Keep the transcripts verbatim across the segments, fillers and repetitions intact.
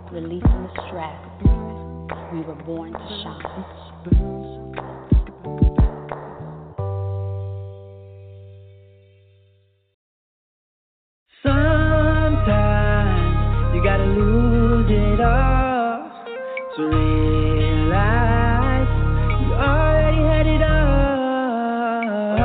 releasing the stress. We were born to shine. Sometimes you gotta lose it all to realize you already had it all.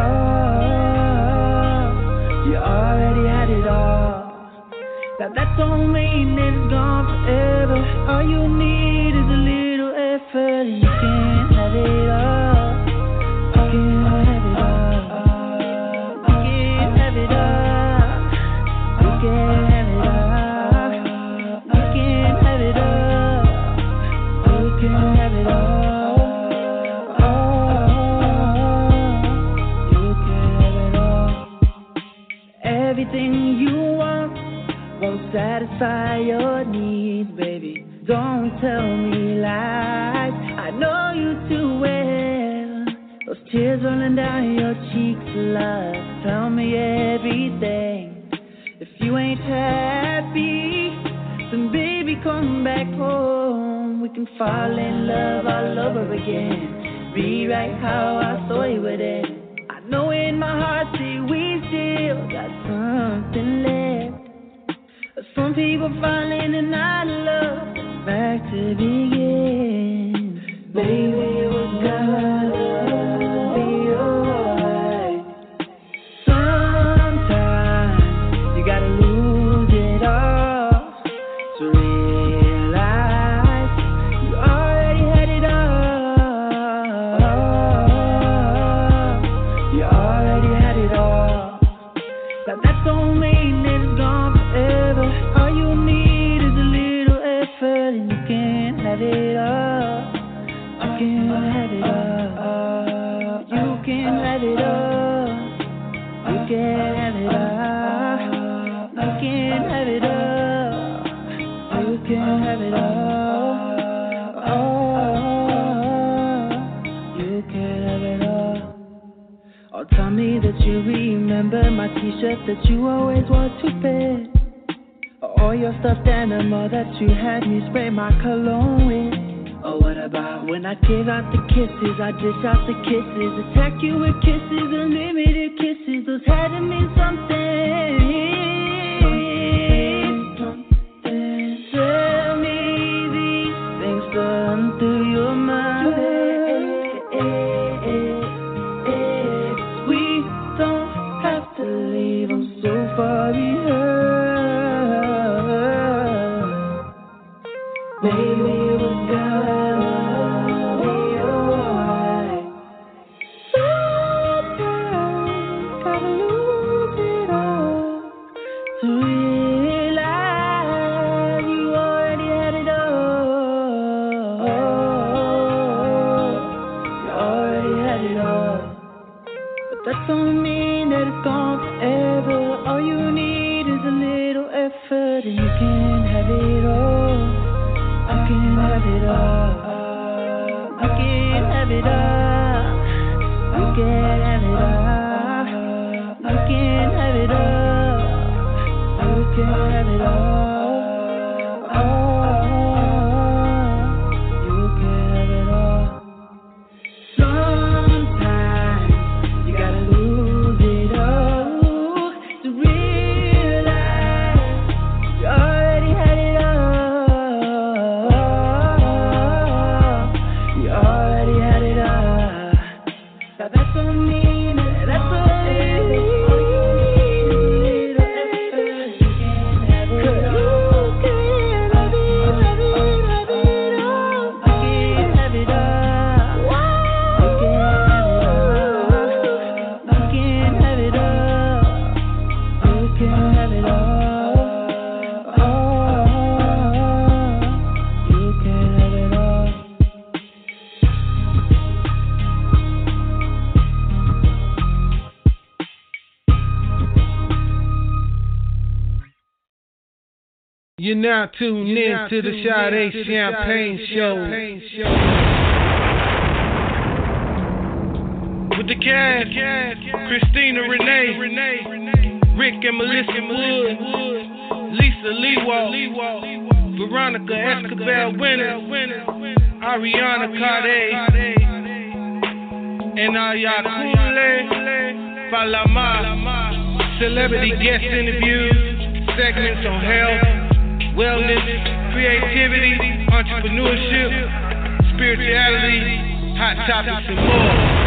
You already had it all. Now that don't mean it's gone forever. All you need is a little effort, and you can't have it all. You can't have it all. You can't have it all. You can't have it all. You can't have it all. You can't have it all. Oh, you can't have it all. Everything you want won't satisfy your needs, baby. Don't tell me lies. I know you too well. Those tears rolling down your cheeks, love. Tell me everything. If you ain't happy, then baby, come back home. We can fall in love all over again. Rewrite how I thought it would end. I know in my heart, see, we still got something left. Some people falling and out of love. Back to begin. Baby, we're gonna be alright. Sometimes you gotta lose it all to realize you already had it all. You already had it all. Now that don't mean it's gone forever. All you need is a little effort, and you can't have it all. You can't have it all. You can't have it all. You can't have it all. You can't have it all. You can't have it all. Oh, you can't have it all. Oh, tell me that you remember my t-shirt that you always wore to bed. Or your stuffed animal that you had me spray my cologne with. Or what about when I give out the kisses, I dish out the kisses, attack you with kisses, unlimited kisses. Those had to mean something. Something. Tell me these things run through your mind. We don't have to leave, I'm so far behind. Baby, we're gonna be alright. Sometimes gotta lose it all to realize you already had it all. You already had it all. But that don't mean that it's gone forever. All you need is a little effort, and you can't have it all. You can't have it all. You can't have it all. You can't have it all. You can't have it all. You can't have it all. Oh, you can't have it all. Sometimes you gotta lose it all to realize you already had it all. You already had it all. Now that don't mean that that's what it is. All you need is a little effort. You can't have it all. You can't have it, have it, have it all. You can't have it all. You can't have it all. You can't have it all. You can't have it all. Oh, you can't have it all. You're now tuned in to the Sade Champagne Show. With the cast, Christina Renee, Rick and Melissa Wood, Lisa Leewald, Veronica Escobar winner, Ariana Carde, and Ayakule Falama. Celebrity guest interviews, segments on health, wellness, creativity, entrepreneurship, spirituality, hot topics, and more.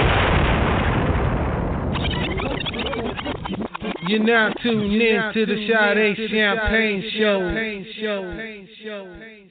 You're now tuned in to the Sade Champagne Show.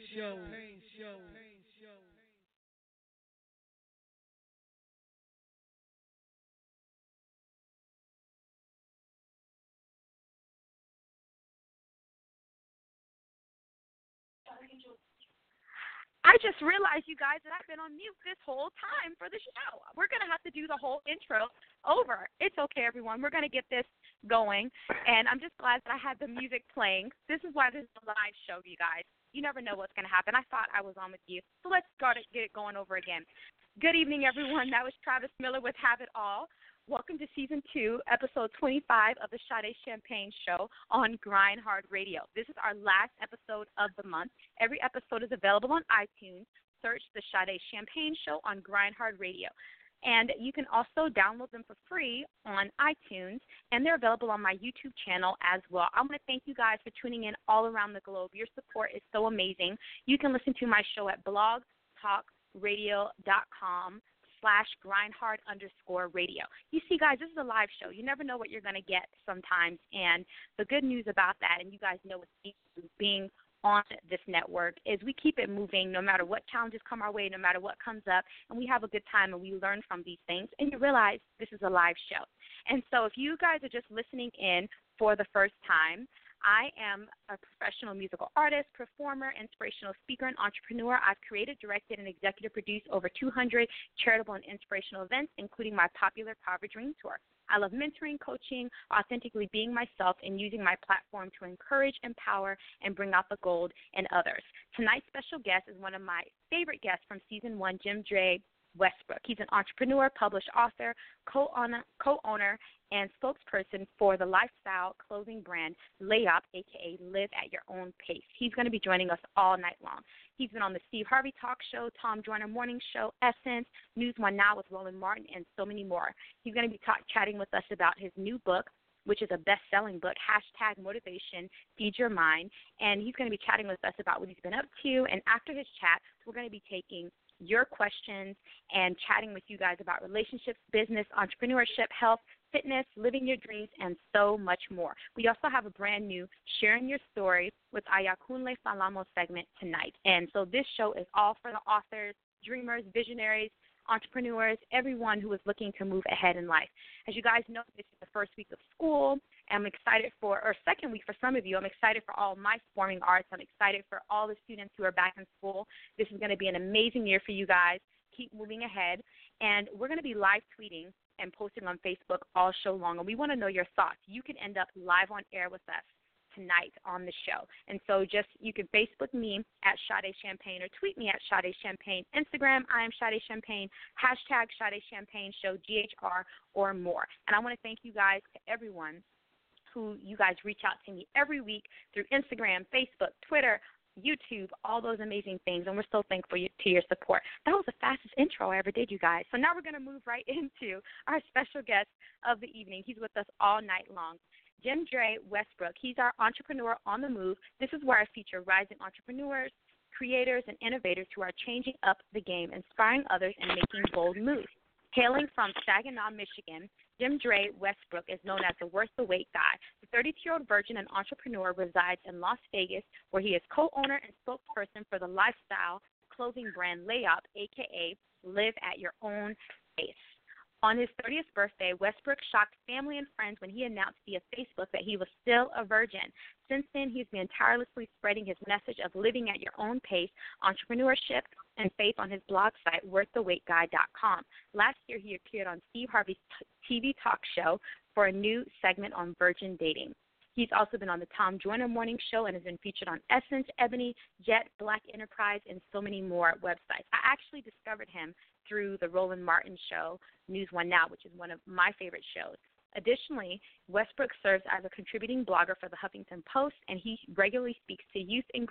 I just realized, you guys, that I've been on mute this whole time for the show. We're going to have to do the whole intro over. It's okay, everyone. We're going to get this going, and I'm just glad that I had the music playing. This is why this is a live show, you guys. You never know what's going to happen. I thought I was on with you, so let's start it, get it going over again. Good evening, everyone. That was Travis Miller with Have It All. Welcome to Season two, Episode twenty-five of the Sade Champagne Show on Grind Hard Radio. This is our last episode of the month. Every episode is available on iTunes. Search the Sade Champagne Show on Grind Hard Radio. And you can also download them for free on iTunes, and they're available on my YouTube channel as well. I want to thank you guys for tuning in all around the globe. Your support is so amazing. You can listen to my show at blog talk radio dot com. slash grindhard underscore radio. You see, guys, this is a live show. You never know what you're going to get sometimes. And the good news about that, and you guys know with being on this network, is we keep it moving no matter what challenges come our way, no matter what comes up, and we have a good time and we learn from these things. And you realize this is a live show. And so if you guys are just listening in for the first time, I am a professional musical artist, performer, inspirational speaker, and entrepreneur. I've created, directed, and executive produced over two hundred charitable and inspirational events, including my popular Power Dream Tour. I love mentoring, coaching, authentically being myself, and using my platform to encourage, empower, and bring out the gold in others. Tonight's special guest is one of my favorite guests from Season one, Jim Dre Westbrook. He's an entrepreneur, published author, co-owner, co-owner and spokesperson for the lifestyle clothing brand Layup, a k a. Live at Your Own Pace. He's going to be joining us all night long. He's been on the Steve Harvey Talk Show, Tom Joyner Morning Show, Essence, News One Now with Roland Martin, and so many more. He's going to be talk, chatting with us about his new book, which is a best-selling book, hashtag Motivation, Feed Your Mind, and he's going to be chatting with us about what he's been up to. And after his chat, we're going to be taking your questions and chatting with you guys about relationships, business, entrepreneurship, health, fitness, living your dreams, and so much more. We also have a brand new Sharing Your Story with Ayakunle Falamo segment tonight. And so this show is all for the authors, dreamers, visionaries, entrepreneurs, everyone who is looking to move ahead in life. As you guys know, this is the first week of school. I'm excited for, or second week for some of you, I'm excited for all my performing arts. I'm excited for all the students who are back in school. This is going to be an amazing year for you guys. Keep moving ahead. And we're going to be live tweeting and posting on Facebook all show long. And we want to know your thoughts. You can end up live on air with us tonight on the show. And so just, you can Facebook me at Sade Champagne or tweet me at Sade Champagne. Instagram, I am Sade Champagne. Hashtag Sade Champagne Show, G H R or more. And I want to thank you guys, to everyone who you guys reach out to me every week through Instagram, Facebook, Twitter, YouTube, all those amazing things, and we're so thankful to your support. That was the fastest intro I ever did, you guys. So now we're going to move right into our special guest of the evening. He's with us all night long. Jim Dre Westbrook, he's our entrepreneur on the move. This is where I feature rising entrepreneurs, creators, and innovators who are changing up the game, inspiring others, and making bold moves. Hailing from Saginaw, Michigan, Jim Dre Westbrook is known as the Worth the Wait guy. The thirty-two-year-old virgin and entrepreneur resides in Las Vegas, where he is co-owner and spokesperson for the lifestyle clothing brand Layup, a k a. Live at Your Own Pace. On his thirtieth birthday, Westbrook shocked family and friends when he announced via Facebook that he was still a virgin. Since then, he's been tirelessly spreading his message of living at your own pace, entrepreneurship, and faith on his blog site, worth the wait guy dot com. Last year, he appeared on Steve Harvey's T V talk show for a new segment on virgin dating. He's also been on the Tom Joyner Morning Show and has been featured on Essence, Ebony, Jet, Black Enterprise, and so many more websites. I actually discovered him through the Roland Martin Show, News One Now, which is one of my favorite shows. Additionally, Westbrook serves as a contributing blogger for the Huffington Post, and he regularly speaks to youth and groups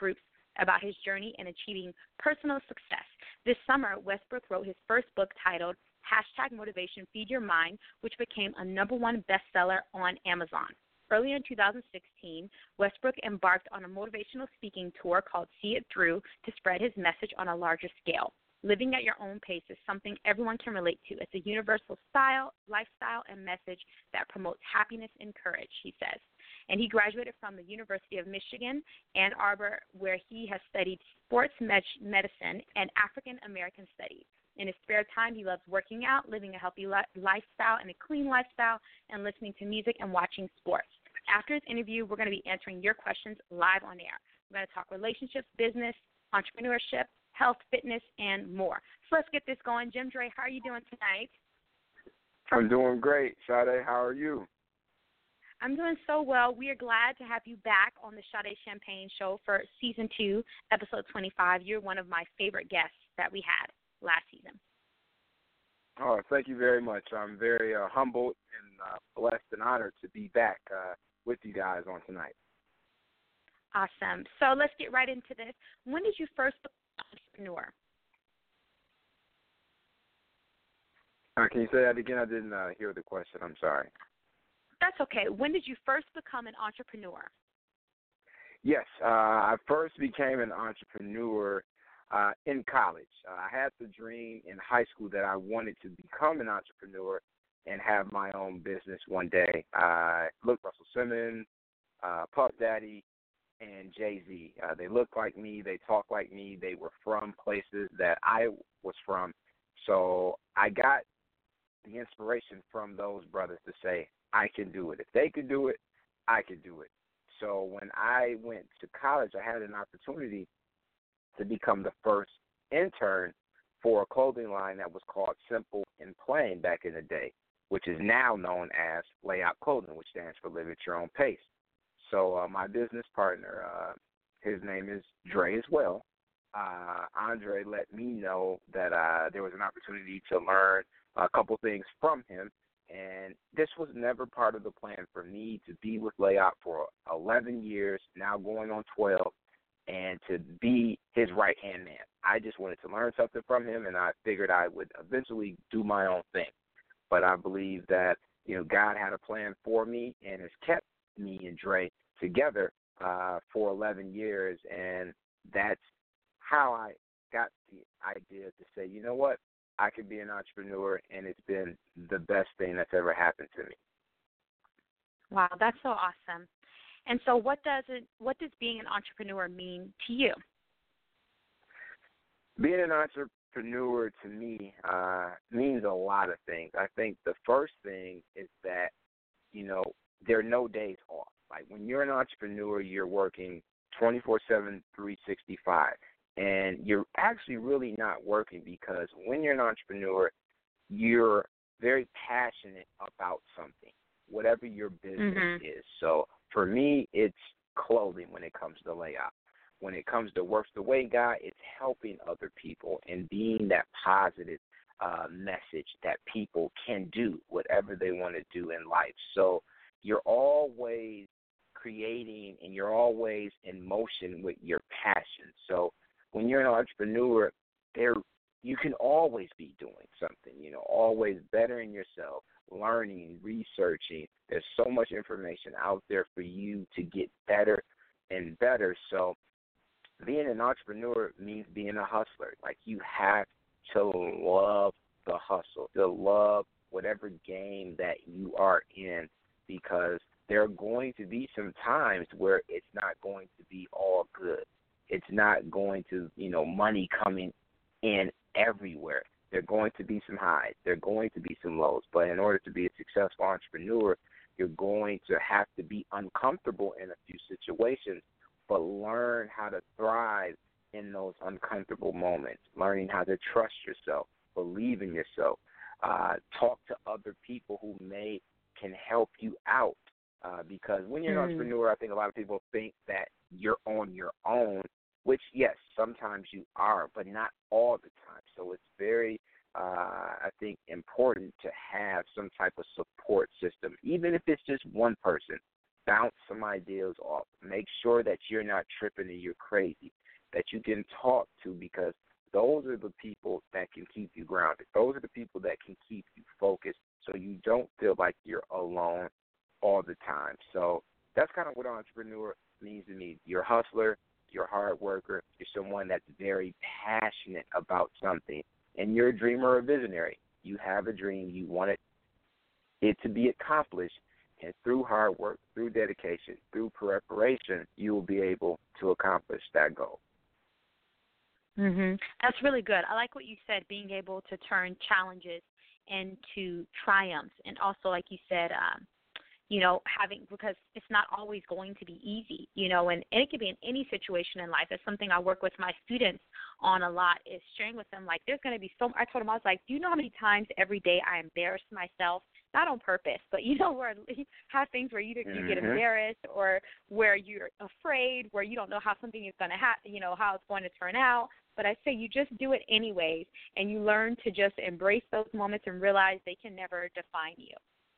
about his journey in achieving personal success. This summer, Westbrook wrote his first book titled Hashtag Motivation Feed Your Mind, which became a number one bestseller on Amazon. Earlier in two thousand sixteen, Westbrook embarked on a motivational speaking tour called See It Through to spread his message on a larger scale. Living at your own pace is something everyone can relate to. It's a universal style, lifestyle, and message that promotes happiness and courage, he says. And he graduated from the University of Michigan, Ann Arbor, where he has studied sports med- medicine and African American studies. In his spare time, he loves working out, living a healthy li- lifestyle and a clean lifestyle, and listening to music and watching sports. After his interview, we're going to be answering your questions live on air. We're going to talk relationships, business, entrepreneurship, health, fitness, and more. So let's get this going. Jim Dre, how are you doing tonight? I'm doing great. Sade, how are you? I'm doing so well. We are glad to have you back on the Sade Champagne Show for Season two, Episode twenty-five. You're one of my favorite guests that we had last season. Oh, thank you very much. I'm very uh, humbled and uh, blessed and honored to be back uh, with you guys on tonight. Awesome. So let's get right into this. When did you first become an entrepreneur? Uh, can you say that again? I didn't uh, hear the question. I'm sorry. That's okay. When did you first become an entrepreneur? Yes, uh, I first became an entrepreneur uh, in college. Uh, I had the dream in high school that I wanted to become an entrepreneur and have my own business one day. Uh, look, Russell Simmons, uh, Puff Daddy, and Jay-Z. Uh, they look like me. They talk like me. They were from places that I was from. So I got the inspiration from those brothers to say, I can do it. If they could do it, I could do it. So when I went to college, I had an opportunity to become the first intern for a clothing line that was called Simple and Plain back in the day, which is now known as Layout Clothing, which stands for Live at Your Own Pace. So uh, my business partner, uh, his name is Dre as well. Uh, Andre let me know that uh, there was an opportunity to learn a couple things from him. And this was never part of the plan for me to be with Layout for eleven years, now going on twelve, and to be his right-hand man. I just wanted to learn something from him, and I figured I would eventually do my own thing. But I believe that, you know, God had a plan for me and has kept me and Dre together uh, for eleven years, and that's how I got the idea to say, you know what, I could be an entrepreneur, and it's been the best thing that's ever happened to me. Wow, that's so awesome. And so what does it, what does being an entrepreneur mean to you? Being an entrepreneur to me uh, means a lot of things. I think the first thing is that, you know, there are no days off. Like when you're an entrepreneur, you're working twenty-four seven, three sixty-five. And you're actually really not working because when you're an entrepreneur, you're very passionate about something, whatever your business mm-hmm. is. So for me, it's clothing when it comes to Layout. When it comes to Works the Way Guy, it's helping other people and being that positive uh, message that people can do whatever they want to do in life. So you're always creating and you're always in motion with your passion. So when you're an entrepreneur, there you can always be doing something, you know, always bettering yourself, learning, researching. There's so much information out there for you to get better and better. So being an entrepreneur means being a hustler. Like you have to love the hustle, to love whatever game that you are in, because there are going to be some times where it's not going to be all good. It's not going to, you know, money coming in everywhere. There are going to be some highs. There are going to be some lows. But in order to be a successful entrepreneur, you're going to have to be uncomfortable in a few situations, but learn how to thrive in those uncomfortable moments, learning how to trust yourself, believe in yourself, uh, talk to other people who may can help you out. Uh, because when you're an mm. entrepreneur, I think a lot of people think that you're on your own, which, yes, sometimes you are, but not all the time. So it's very, uh, I think, important to have some type of support system, even if it's just one person. Bounce some ideas off. Make sure that you're not tripping and you're crazy. that you can talk to, because those are the people that can keep you grounded. Those are the people that can keep you focused so you don't feel like you're alone all the time. So that's kind of what an entrepreneur means to me. You're a hustler, you're a hard worker, you're someone that's very passionate about something, and you're a dreamer or a visionary. You have a dream, you want it, it to be accomplished, and through hard work, through dedication, through preparation, you will be able to accomplish that goal. Mhm. That's really good. I like what you said, being able to turn challenges into triumphs, and also, like you said, um, you know, having, because it's not always going to be easy, you know, and, and it can be in any situation in life. That's something I work with my students on a lot, is sharing with them, like, there's going to be so, I told them, I was like, do you know how many times every day I embarrass myself, not on purpose, but, you know, where you have things where you, you mm-hmm. get embarrassed, or where you're afraid, where you don't know how something is going to happen, you know, how it's going to turn out. But I say you just do it anyways, and you learn to just embrace those moments and realize they can never define you.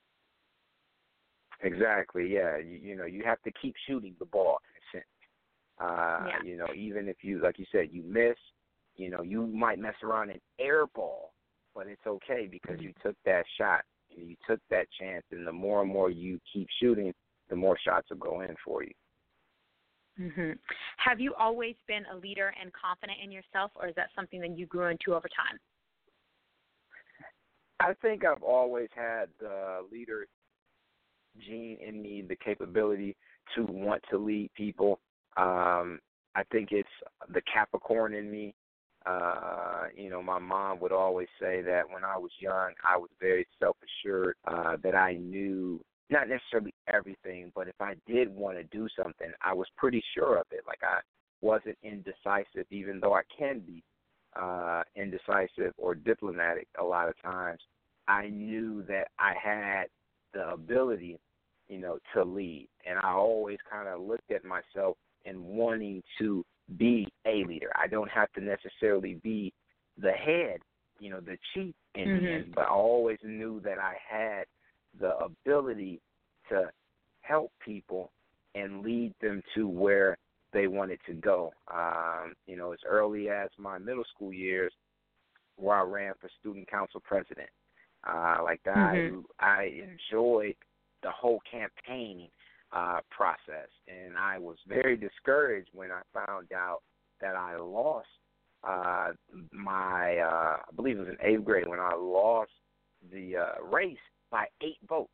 Exactly, yeah. You, you know, you have to keep shooting the ball, in a sense. Uh, yeah. You know, even if you, like you said, you miss, you know, you might mess around and air ball, but it's okay because mm-hmm. you took that shot, and you took that chance, and the more and more you keep shooting, the more shots will go in for you. Mm-hmm. Have you always been a leader and confident in yourself, or is that something that you grew into over time? I think I've always had the leader gene in me, the capability to want to lead people. Um, I think it's the Capricorn in me. Uh, you know, my mom would always say that when I was young, I was very self-assured, uh, that I knew not necessarily everything, but if I did want to do something, I was pretty sure of it. Like, I wasn't indecisive, even though I can be uh, indecisive or diplomatic a lot of times. I knew that I had the ability, you know, to lead. And I always kind of looked at myself and wanting to be a leader. I don't have to necessarily be the head, you know, the chief in mm-hmm. the end, but I always knew that I had the ability to help people and lead them to where they wanted to go. Um, you know, as early as my middle school years, where I ran for student council president. Uh, like mm-hmm. I, I enjoyed the whole campaign uh, process, and I was very discouraged when I found out that I lost uh, my, uh, I believe it was in eighth grade, when I lost the uh, race by eight votes.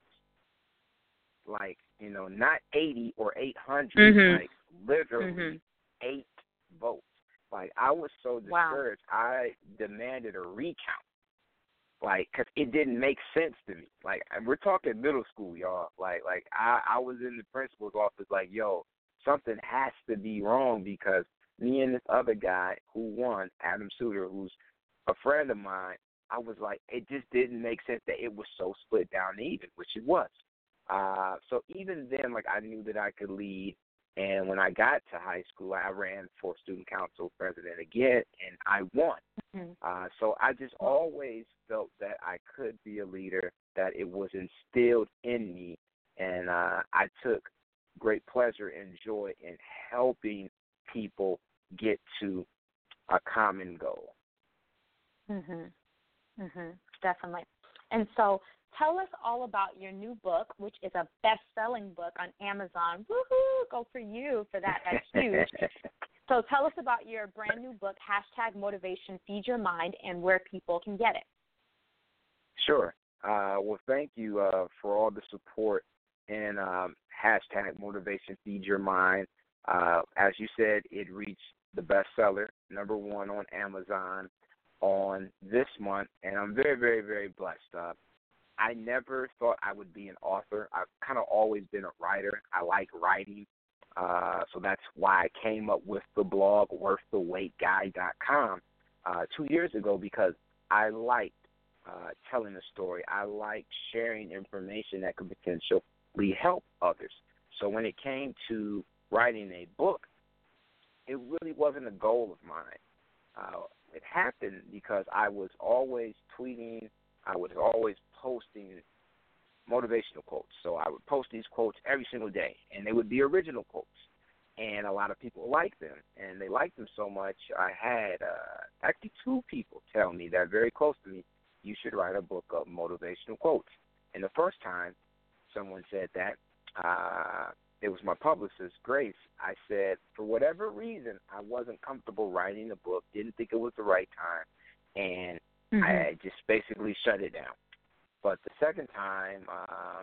Like, you know, not eighty or eight hundred, mm-hmm. like literally mm-hmm. eight votes. Like, I was so discouraged, wow. I demanded a recount. Like, because it didn't make sense to me. Like, we're talking middle school, y'all. Like, like I, I was in the principal's office like, yo, something has to be wrong, because me and this other guy who won, Adam Suter, who's a friend of mine, I was like, it just didn't make sense that it was so split down even, which it was. Uh, so even then, like, I knew that I could lead. And when I got to high school, I ran for student council president again, and I won. Mm-hmm. Uh, so I just always felt that I could be a leader, that it was instilled in me, and uh, I took great pleasure and joy in helping people get to a common goal. Mhm. Mhm. Definitely. And so, tell us all about your new book, which is a best-selling book on Amazon. Woohoo! Go for you for that. That's huge. So tell us about your brand new book, hashtag Motivation Feed Your Mind, and where people can get it. Sure. Uh, well, thank you uh, for all the support and um, hashtag Motivation Feed Your Mind. Uh, as you said, it reached the bestseller, number one on Amazon on this month, and I'm very, very, very blessed. Uh, I never thought I would be an author. I've kind of always been a writer. I like writing, uh, so that's why I came up with the blog worth the wait guy dot com uh, two years ago, because I liked uh, telling a story. I liked sharing information that could potentially help others. So when it came to writing a book, it really wasn't a goal of mine. Uh, it happened because I was always tweeting. I was always posting motivational quotes. So I would post these quotes every single day, and they would be original quotes. and a lot of people liked them. And they liked them so much, I had uh, actually two people tell me that are very close to me, you should write a book of motivational quotes. And the first time someone said that, uh, it was my publicist, Grace. I said, for whatever reason, I wasn't comfortable writing a book, didn't think it was the right time, and mm-hmm. I just basically shut it down. But the second time, um,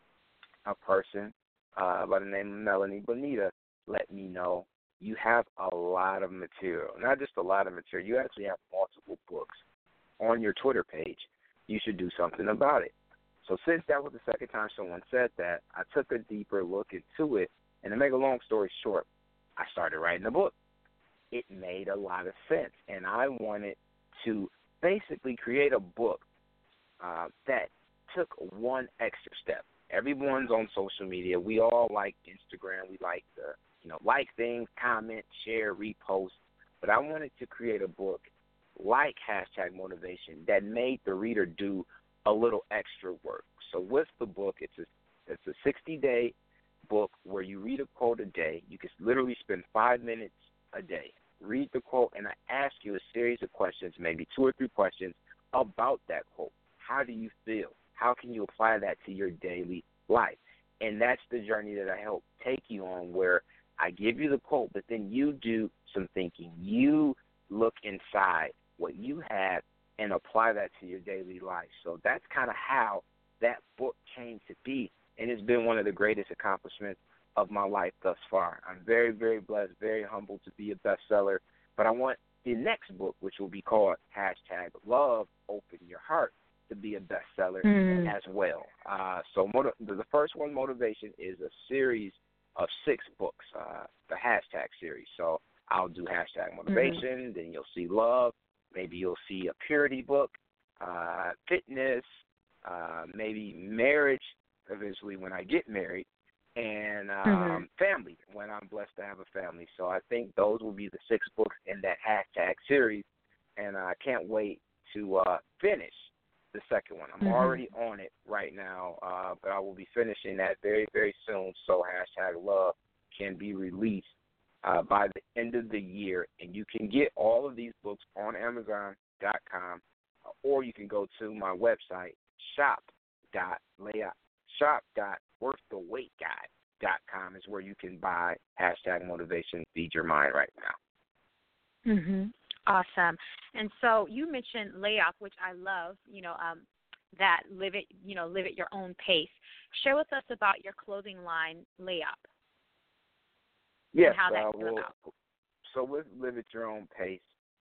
a person uh, by the name of Melanie Bonita let me know, you have a lot of material, not just a lot of material, you actually have multiple books on your Twitter page. You should do something about it. So since that was the second time someone said that, I took a deeper look into it, and to make a long story short, I started writing a book. It made a lot of sense, and I wanted to basically create a book uh, that took one extra step. Everyone's on social media. We all like Instagram. We like to, you know, like things, comment, share, repost. But I wanted to create a book like Hashtag Motivation that made the reader do a little extra work. So with the book, it's a it's a sixty-day book where you read a quote a day. You can literally spend five minutes a day. Read the quote, and I ask you a series of questions, maybe two or three questions about that quote. How do you feel? How can you apply that to your daily life? And that's the journey that I help take you on, where I give you the quote, but then you do some thinking. You look inside what you have and apply that to your daily life. So that's kind of how that book came to be, and it's been one of the greatest accomplishments of my life thus far. I'm very, very blessed, very humbled to be a bestseller, but I want the next book, which will be called Hashtag Love, Open Your Heart, to be a bestseller mm. as well. Uh, so motiv- the first one, Motivation, is a series of six books, uh, the hashtag series. So I'll do Hashtag Motivation, mm. then you'll see Love, maybe you'll see a purity book, uh, fitness, uh, maybe marriage, eventually when I get married, and um, mm-hmm. family, when I'm blessed to have a family. So I think those will be the six books in that hashtag series, and I can't wait to uh, finish the second one. I'm mm-hmm. already on it right now, uh, but I will be finishing that very, very soon, so Hashtag Love can be released uh, by the end of the year. And you can get all of these books on Amazon dot com, or you can go to my website, shop dot layout shop dot worth the wait guide dot com is where you can buy Hashtag Motivation, Feed Your Mind right now. Mhm. Awesome. And so you mentioned Layup, which I love, you know, um, that live it, you know, live at your own pace. Share with us about your clothing line, Layup. Yes. And how that uh, came well, about. So with Live at Your Own Pace,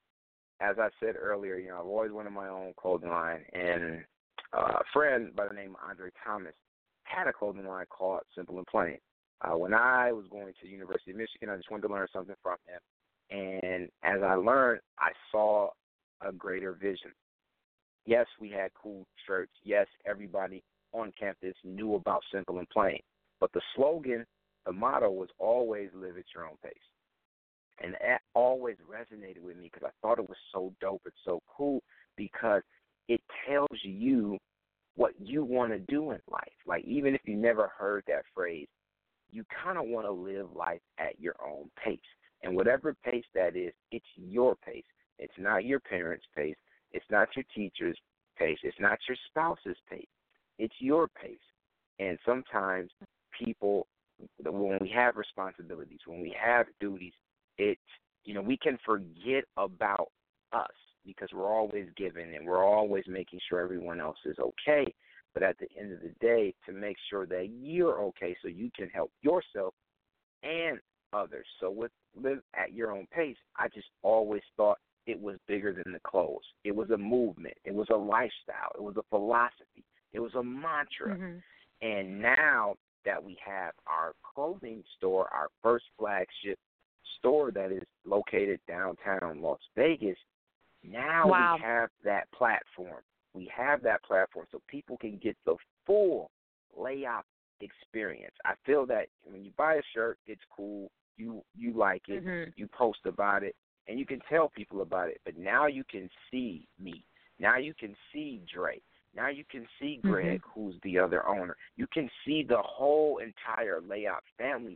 as I said earlier, you know, I've always wanted my own clothing line, and uh, a friend by the name of Andre Thomas had a clothing line called Simple and Plain. Uh, when I was going to the University of Michigan, I just wanted to learn something from him. And as I learned, I saw a greater vision. Yes, we had cool shirts. Yes, everybody on campus knew about Simple and Plain. But the slogan, the motto was always live at your own pace. And that always resonated with me because I thought it was so dope and so cool, because it tells you what you want to do in life. Like, even if you never heard that phrase, you kind of want to live life at your own pace. And whatever pace that is, it's your pace. It's not your parents' pace. It's not your teacher's pace. It's not your spouse's pace. It's your pace. And sometimes people, when we have responsibilities, when we have duties, it's, you know, we can forget about us because we're always giving and we're always making sure everyone else is okay. But at the end of the day, to make sure that you're okay so you can help yourself and others. So with Live at Your Own Pace, I just always thought it was bigger than the clothes. It was a movement. It was a lifestyle. It was a philosophy. It was a mantra. Mm-hmm. And now that we have our clothing store, our first flagship store that is located downtown Las Vegas, now wow. we have that platform. We have that platform so people can get the full layout experience. I feel that when you buy a shirt, it's cool. You you like it. Mm-hmm. You post about it, and you can tell people about it. But now you can see me. Now you can see Dre. Now you can see Greg, mm-hmm. who's the other owner. You can see the whole entire layout family,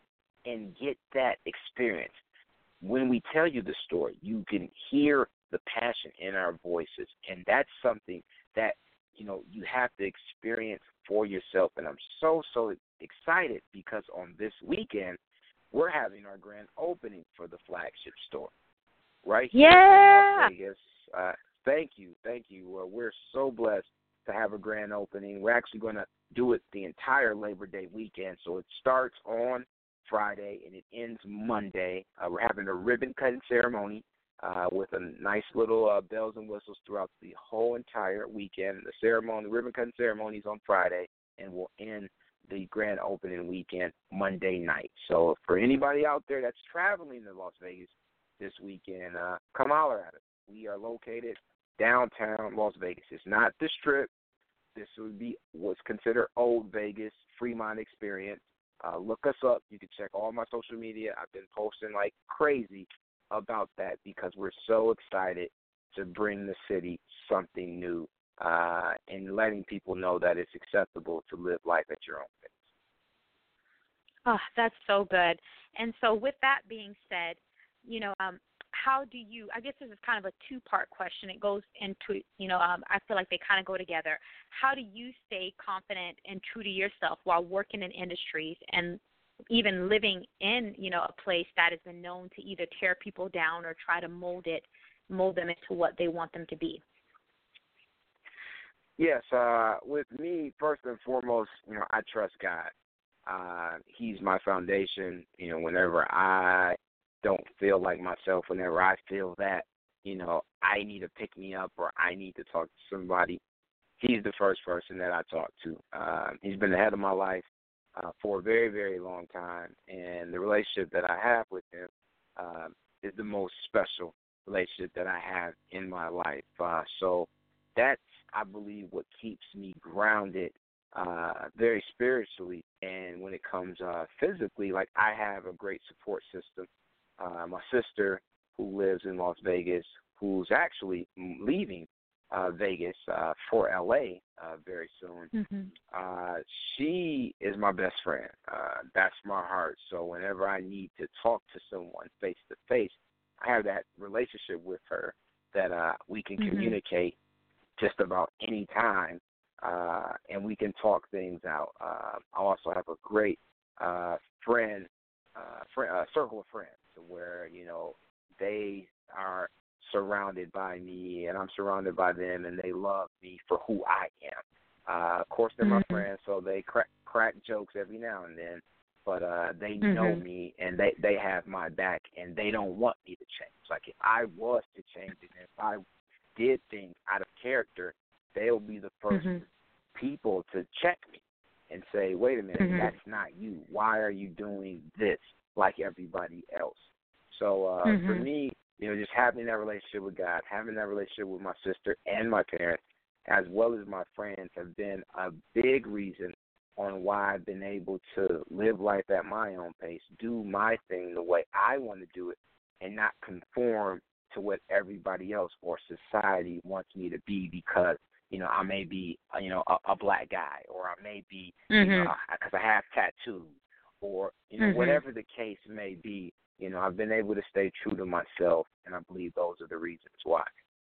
and get that experience. When we tell you the story, you can hear the passion in our voices, and that's something that, you know, you have to experience for yourself. And I'm so, so excited because on this weekend, we're having our grand opening for the flagship store, right here yeah. in Las Vegas. Uh, thank you, thank you. Uh, we're so blessed to have a grand opening. We're actually going to do it the entire Labor Day weekend, so it starts on Friday and it ends Monday. Uh, we're having a ribbon cutting ceremony uh, with a nice little uh, bells and whistles throughout the whole entire weekend. The ceremony, the ribbon cutting ceremony is on Friday, and we'll end the grand opening weekend Monday night. So for anybody out there that's traveling to Las Vegas this weekend, uh, come holler at us. We are located downtown Las Vegas. It's not the Strip. This would be what's considered Old Vegas, Fremont experience. Uh, look us up. You can check all my social media. I've been posting like crazy about that because we're so excited to bring the city something new uh, and letting people know that it's acceptable to live life at your own pace. Oh, that's so good. And so with that being said, you know, um, how do you, I guess this is kind of a two-part question. It goes into, you know, um, I feel like they kind of go together. How do you stay confident and true to yourself while working in industries and even living in, you know, a place that has been known to either tear people down or try to mold it, mold them into what they want them to be? Yes, uh, with me, first and foremost, you know, I trust God. Uh, he's my foundation. You know, whenever I don't feel like myself, whenever I feel that, you know, I need to pick me up or I need to talk to somebody, he's the first person that I talk to. Uh, he's been ahead of my life uh, for a very, very long time, and the relationship that I have with him uh, is the most special relationship that I have in my life. Uh, so that's, I believe, what keeps me grounded uh, very spiritually. And when it comes uh, physically, like I have a great support system. Uh, my sister, who lives in Las Vegas, who's actually leaving uh, Vegas uh, for L A uh, very soon, mm-hmm. uh, she is my best friend. Uh, that's my heart. So whenever I need to talk to someone face to face, I have that relationship with her that uh, we can mm-hmm. communicate just about any time, uh, and we can talk things out. Uh, I also have a great uh, friend, uh, friend uh, circle of friends, where, you know, they are surrounded by me and I'm surrounded by them, and they love me for who I am. Uh, of course, they're my mm-hmm. friends, so they crack, crack jokes every now and then, but uh, they mm-hmm. know me and they, they have my back, and they don't want me to change. Like if I was to change it, if I did things out of character, they'll be the first mm-hmm. people to check me and say, wait a minute, mm-hmm. that's not you. Why are you doing this like everybody else? So uh, mm-hmm. for me, you know, just having that relationship with God, having that relationship with my sister and my parents, as well as my friends, have been a big reason on why I've been able to live life at my own pace, do my thing the way I want to do it, and not conform to what everybody else or society wants me to be because, you know, I may be, you know, a, a black guy, or I may be, mm-hmm. you know, because I have tattoos, or, you know, mm-hmm. whatever the case may be. You know, I've been able to stay true to myself, and I believe those are the reasons why.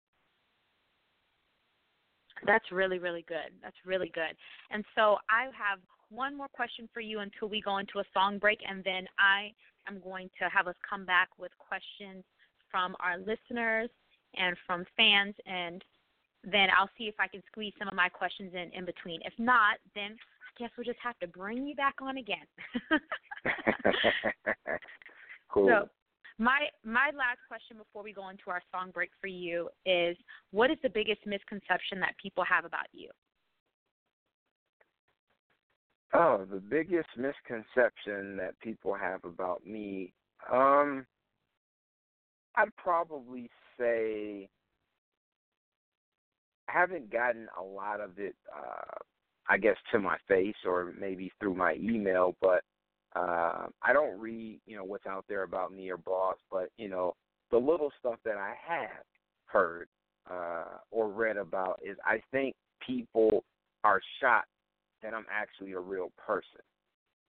That's really, really good. That's really good. And so I have one more question for you until we go into a song break, and then I am going to have us come back with questions from our listeners and from fans, and then I'll see if I can squeeze some of my questions in in between. If not, then I guess we'll just have to bring you back on again. Cool. So my my last question before we go into our song break for you is, what is the biggest misconception that people have about you? Oh, the biggest misconception that people have about me, um, I'd probably say I haven't gotten a lot of it, uh, I guess, to my face or maybe through my email, but Uh, I don't read, you know, what's out there about me or boss, but, you know, the little stuff that I have heard uh, or read about is I think people are shocked that I'm actually a real person.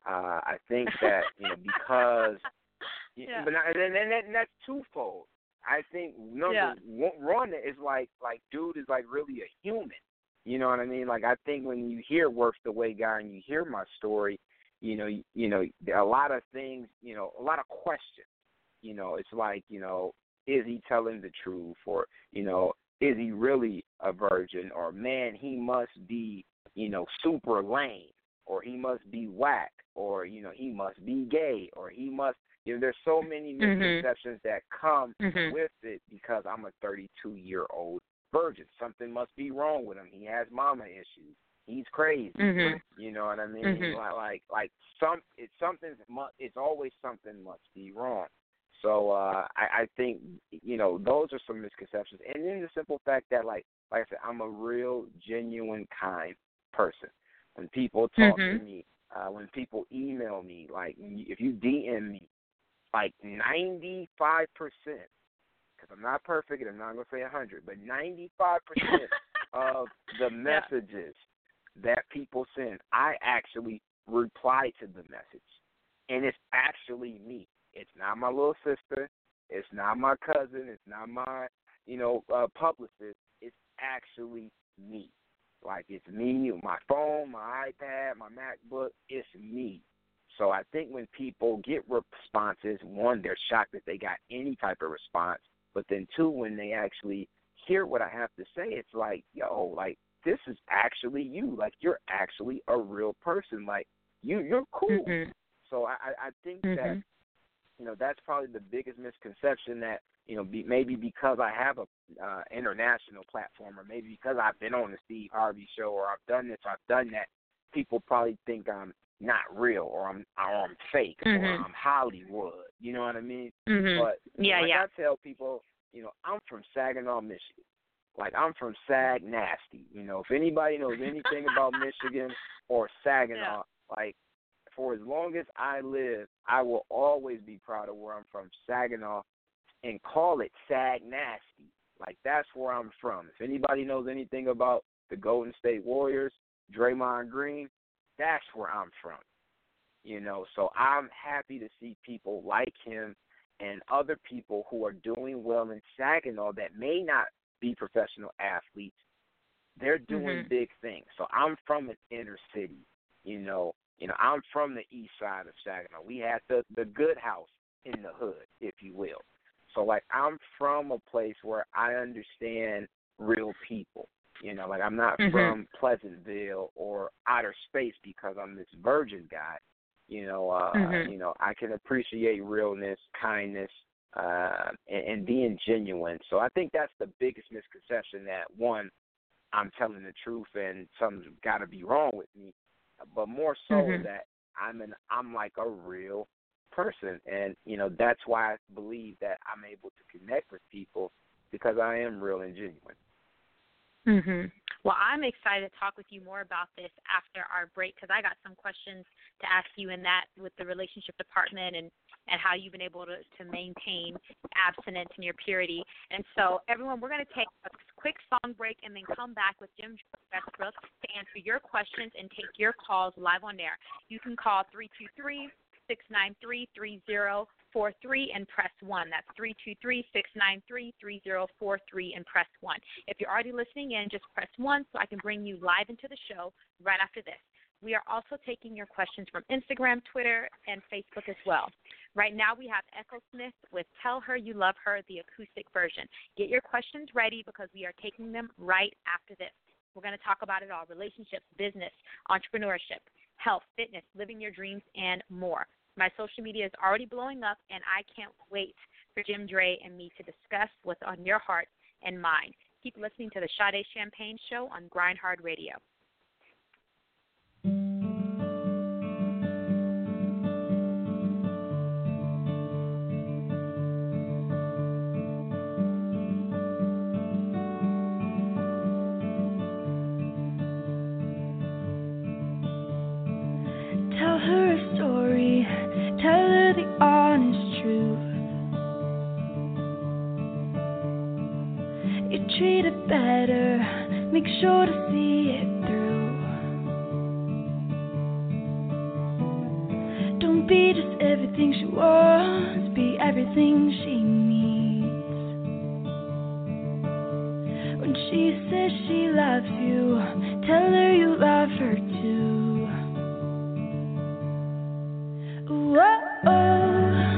Uh, I think that you know because, yeah. but not, and, and, and that's twofold. I think number yeah. one is like like dude is like really a human. You know what I mean? Like I think when you hear Worth the Way Guy and you hear my story, you know, you, you know, there are a lot of things, you know, a lot of questions. You know, it's like, you know, is he telling the truth, or you know, is he really a virgin, or man, he must be, you know, super lame, or he must be whack, or you know, he must be gay, or he must. You know, there's so many misconceptions mm-hmm. that come mm-hmm. with it because I'm a thirty-two-year-old virgin. Something must be wrong with him. He has mama issues. He's crazy. Mm-hmm. You know what I mean? Mm-hmm. Like, like, like some, it's something. It's always something must be wrong. So uh, I, I think you know those are some misconceptions, and then the simple fact that, like, like I said, I'm a real, genuine, kind person. When people talk mm-hmm. to me, uh, when people email me, like if you D M me. Like ninety-five percent, because I'm not perfect and I'm not going to say one hundred, but ninety-five percent of the messages yeah. that people send, I actually reply to the message. And it's actually me. It's not my little sister. It's not my cousin. It's not my, you know, uh, publicist. It's actually me. Like it's me, my phone, my iPad, my MacBook. It's me. So I think when people get responses, one, they're shocked that they got any type of response. But then, two, when they actually hear what I have to say, it's like, yo, like, this is actually you. Like, you're actually a real person. Like, you, you're cool. Mm-hmm. So I, I think mm-hmm. that, you know, that's probably the biggest misconception that, you know, be, maybe because I have a uh, international platform, or maybe because I've been on the Steve Harvey show, or I've done this, or I've done that, people probably think I'm not real, or I'm or I'm fake, mm-hmm. or I'm Hollywood. You know what I mean? Mm-hmm. But yeah, like yeah. I tell people, you know, I'm from Saginaw, Michigan. Like I'm from Sag Nasty. You know, if anybody knows anything about Michigan or Saginaw, yeah. like for as long as I live, I will always be proud of where I'm from, Saginaw, and call it Sag Nasty. Like that's where I'm from. If anybody knows anything about the Golden State Warriors, Draymond Green, that's where I'm from, you know. So I'm happy to see people like him and other people who are doing well in Saginaw that may not be professional athletes. They're doing mm-hmm. big things. So I'm from an inner city, you know. You know, I'm from the east side of Saginaw. We had the, the good house in the hood, if you will. So, like, I'm from a place where I understand real people. You know, like I'm not mm-hmm. from Pleasantville or outer space because I'm this virgin guy. You know, uh, mm-hmm. you know, I can appreciate realness, kindness, uh, and, and being genuine. So I think that's the biggest misconception, that one, I'm telling the truth and something's got to be wrong with me, but more so mm-hmm. that I'm an I'm like a real person, and you know that's why I believe that I'm able to connect with people, because I am real and genuine. Mhm. Well, I'm excited to talk with you more about this after our break, because I got some questions to ask you in that with the relationship department and, and how you've been able to, to maintain abstinence and your purity. And so, everyone, we're going to take a quick song break and then come back with Jim Westbrook to answer your questions and take your calls live on air. You can call three two three, six nine three, three zero four three and press one. That's three two three, six nine three, three zero four three and press one. If you're already listening in, just press one so I can bring you live into the show right after this. We are also taking your questions from Instagram, Twitter, and Facebook as well. Right now we have Echo Smith with Tell Her You Love Her, the acoustic version. Get your questions ready because we are taking them right after this. We're going to talk about it all: relationships, business, entrepreneurship, health, fitness, living your dreams, and more. My social media is already blowing up, and I can't wait for Jim Dre and me to discuss what's on your heart and mind. Keep listening to the Sade Champagne Show on Grind Hard Radio. Tell her a story. Tell her the honest truth. You treat her better. Make sure to see it through. be just everything she wants, be everything she needs. When she says she loves you, tell her you love her too. Whoa, oh.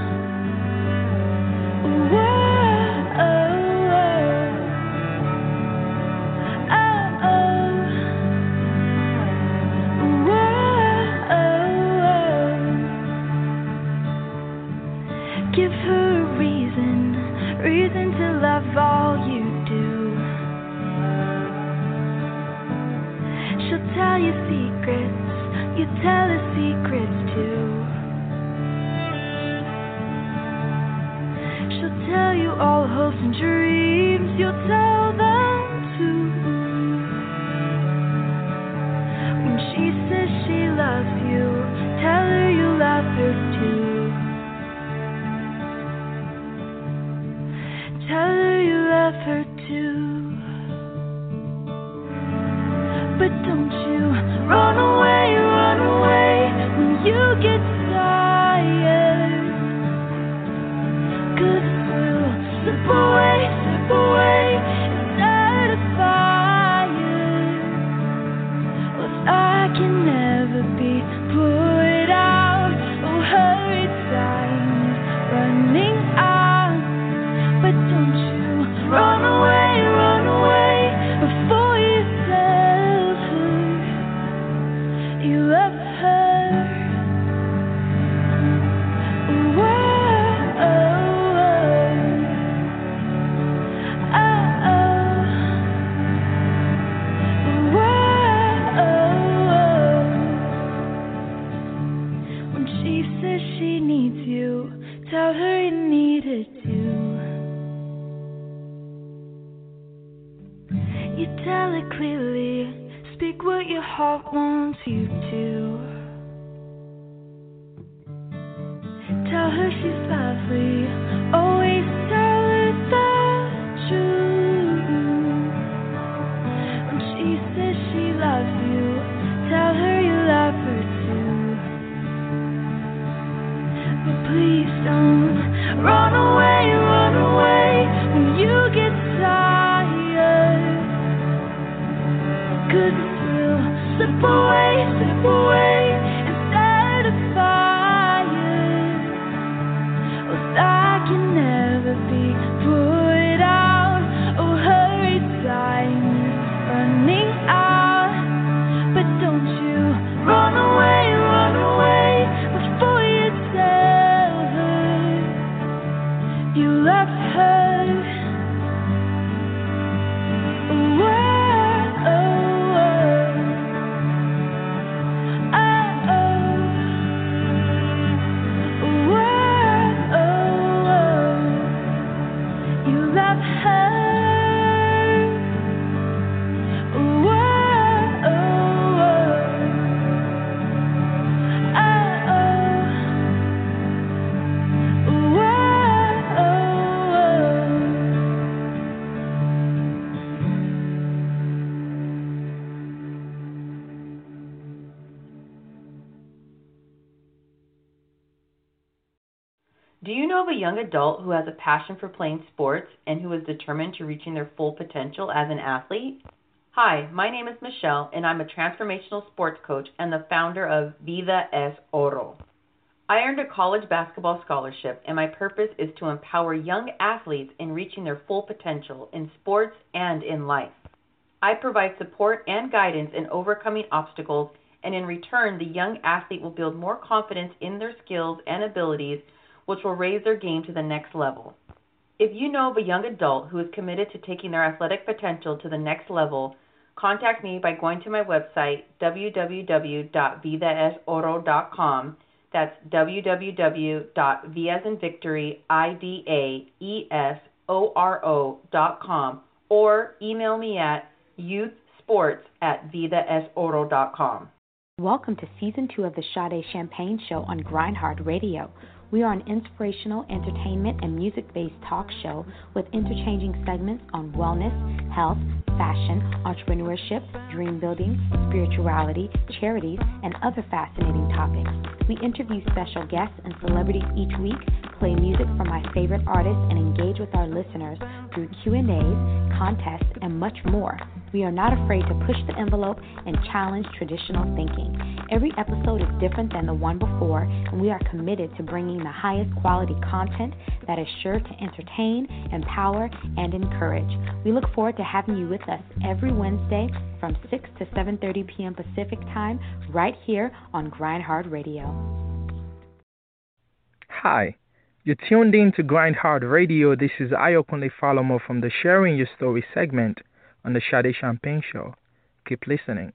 Give her a reason, reason to love all you do. She'll tell you secrets, you tell her secrets too. She'll tell you all hopes and dreams, you'll tell them too. When she says she loves you, tell her you love her too. Tell her you love her too. But don't you run away, run away when you get tired. 'Cause it will slip away, slip away inside a fire. Well, if I can never be put out, oh hurry, time running out. But don't you run away, run away before you tell her you love her. Whoa, oh, oh, oh, whoa, oh. When she says she needs you, tell her you need her too. You tell her clearly, speak what your heart wants you to. Tell her she's lovely, always tell her the truth. When she says she loves you, tell her you love her too. But please don't run away, run away when you get tired. 'Cause it will slip away, slip away inside a fire. Well, I can never be put out. Oh, hurry, time running out. But don't you run away, run away before you tell her you love her. Do you know of a young adult who has a passion for playing sports and who is determined to reaching their full potential as an athlete? Hi, my name is Michelle, and I'm a transformational sports coach and the founder of Vida es Oro. I earned a college basketball scholarship, and my purpose is to empower young athletes in reaching their full potential in sports and in life. I provide support and guidance in overcoming obstacles, and in return, the young athlete will build more confidence in their skills and abilities, which will raise their game to the next level. If you know of a young adult who is committed to taking their athletic potential to the next level, contact me by going to my website, w w w dot vida es oro dot com. That's w w w dot v as in victory, I D A E S O R O dot com, or email me at youthsports at vida es oro dot com. Welcome to Season two of the Sade Champagne Show on Grindhard Radio. We are an inspirational, entertainment, and music-based talk show with interchanging segments on wellness, health, fashion, entrepreneurship, dream building, spirituality, charities, and other fascinating topics. We interview special guests and celebrities each week, play music from my favorite artists, and engage with our listeners through Q and A's, contests, and much more. We are not afraid to push the envelope and challenge traditional thinking. Every episode is different than the one before, and we are committed to bringing the highest quality content that is sure to entertain, empower, and encourage. We look forward to having you with us every Wednesday from six to seven thirty p.m. Pacific Time right here on Grindhard Radio. Hi, you're tuned in to Grindhard Radio. This is Ayokunle Falomo from the Sharing Your Story segment on the Sade Champagne Show. Keep listening.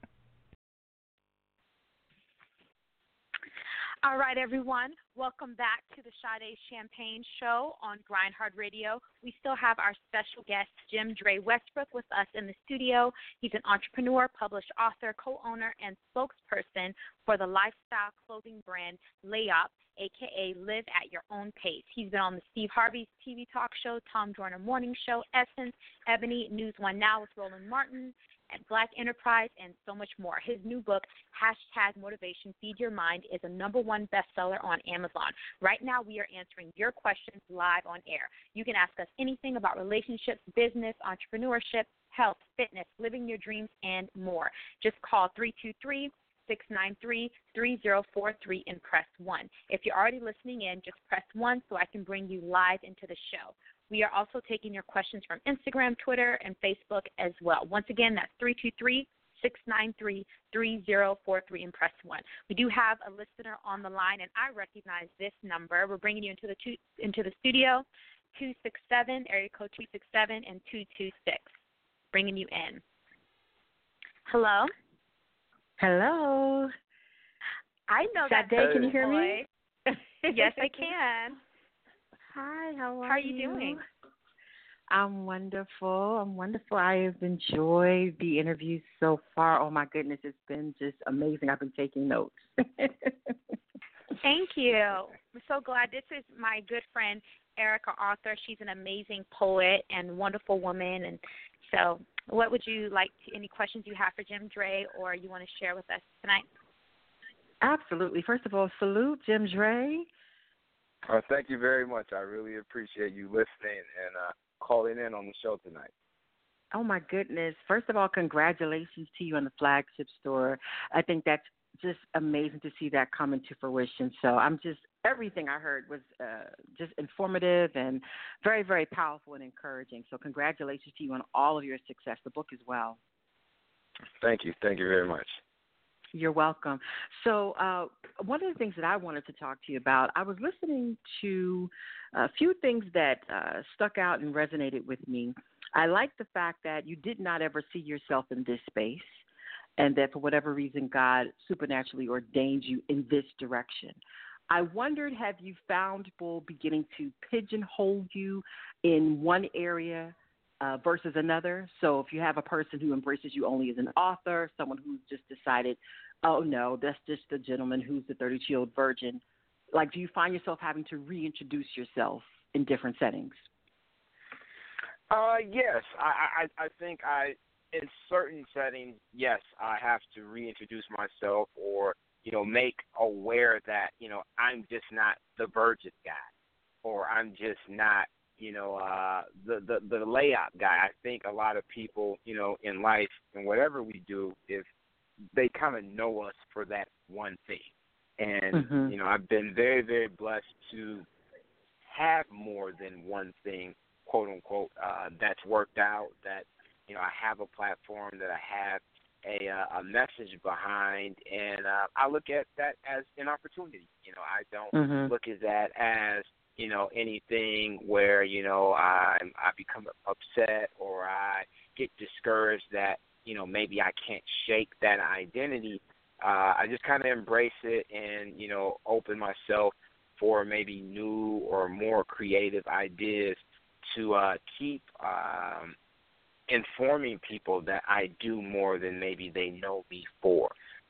All right, everyone. Welcome back to the Sade Champagne Show on Grindhard Radio. We still have our special guest, Jim Dre Westbrook, with us in the studio. He's an entrepreneur, published author, co-owner, and spokesperson for the lifestyle clothing brand Layup, a k a. Live at Your Own Pace. He's been on the Steve Harvey's T V talk show, Tom Joyner Morning Show, Essence, Ebony, News One Now with Roland Martin, and Black Enterprise, and so much more. His new book, Hashtag Motivation Feed Your Mind, is a number one bestseller on Amazon. Right now, we are answering your questions live on air. You can ask us anything about relationships, business, entrepreneurship, health, fitness, living your dreams, and more. Just call three two three, six nine three, three zero four three and press one. If you're already listening in, just press one so I can bring you live into the show. We are also taking your questions from Instagram, Twitter, and Facebook as well. Once again, that's three two three, six nine three, three zero four three and press one. We do have a listener on the line, and I recognize this number. We're bringing you into the two, into the studio, two six seven, area code two six seven and two two six, bringing you in. Hello? Hello. I know that. Sade, can you hear me? Yes, I can. Hi, how are you? How are you doing? I'm wonderful. I'm wonderful. I have enjoyed the interview so far. Oh, my goodness. It's been just amazing. I've been taking notes. Thank you. I'm so glad. This is my good friend, Erica Arthur. She's an amazing poet and wonderful woman. And so what would you like to, any questions you have for Jim Dre or you want to share with us tonight? Absolutely. First of all, salute, Jim Dre. Uh, thank you very much. I really appreciate you listening and uh, calling in on the show tonight. Oh, my goodness. First of all, congratulations to you on the flagship store. I think that's just amazing to see that come into fruition. So I'm just, everything I heard was uh, just informative and very, very powerful and encouraging. So congratulations to you on all of your success, the book as well. Thank you. Thank you very much. You're welcome. So uh, one of the things that I wanted to talk to you about, I was listening to a few things that uh, stuck out and resonated with me. I like the fact that you did not ever see yourself in this space and that for whatever reason God supernaturally ordained you in this direction. I wondered, have you found people beginning to pigeonhole you in one area uh, versus another? So if you have a person who embraces you only as an author, someone who's just decided, oh, no, that's just the gentleman who's the thirty-year-old virgin, like, do you find yourself having to reintroduce yourself in different settings? Uh, yes, I, I, I think I, in certain settings, yes, I have to reintroduce myself or, you know, make aware that, you know, I'm just not the virgin guy or I'm just not, you know, uh, the, the, the layup guy. I think a lot of people, you know, in life and whatever we do, if they kind of know us for that one thing. And, mm-hmm. you know, I've been very, very blessed to have more than one thing, quote unquote, uh, that's worked out, that, you know, I have a platform, that I have a, uh, a message behind, and uh, I look at that as an opportunity. You know, I don't mm-hmm. look at that as, you know, anything where, you know, I I become upset or I get discouraged that, you know, maybe I can't shake that identity. Uh, I just kind of embrace it and, you know, open myself for maybe new or more creative ideas to uh, keep um, informing people that I do more than maybe they know me for.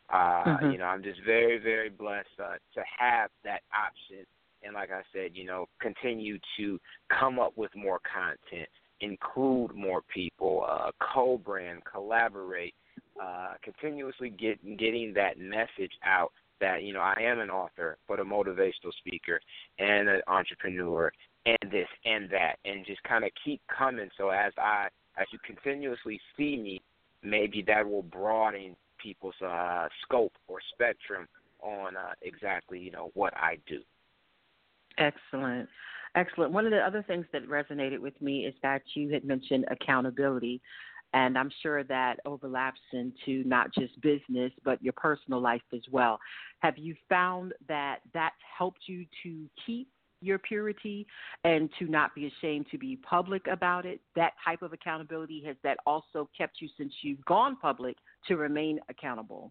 Uh, Mm-hmm. You know, I'm just very, very blessed uh, to have that option. And like I said, you know, continue to come up with more content, include more people, uh, co-brand, collaborate, uh, continuously get, getting that message out that, you know, I am an author, but a motivational speaker and an entrepreneur and this and that, and just kind of keep coming. So as I, as you continuously see me, maybe that will broaden people's uh, scope or spectrum on uh, exactly, you know, what I do. Excellent. Excellent. One of the other things that resonated with me is that you had mentioned accountability, and I'm sure that overlaps into not just business, but your personal life as well. Have you found that that's helped you to keep your purity and to not be ashamed to be public about it? That type of accountability, has that also kept you, since you've gone public, to remain accountable?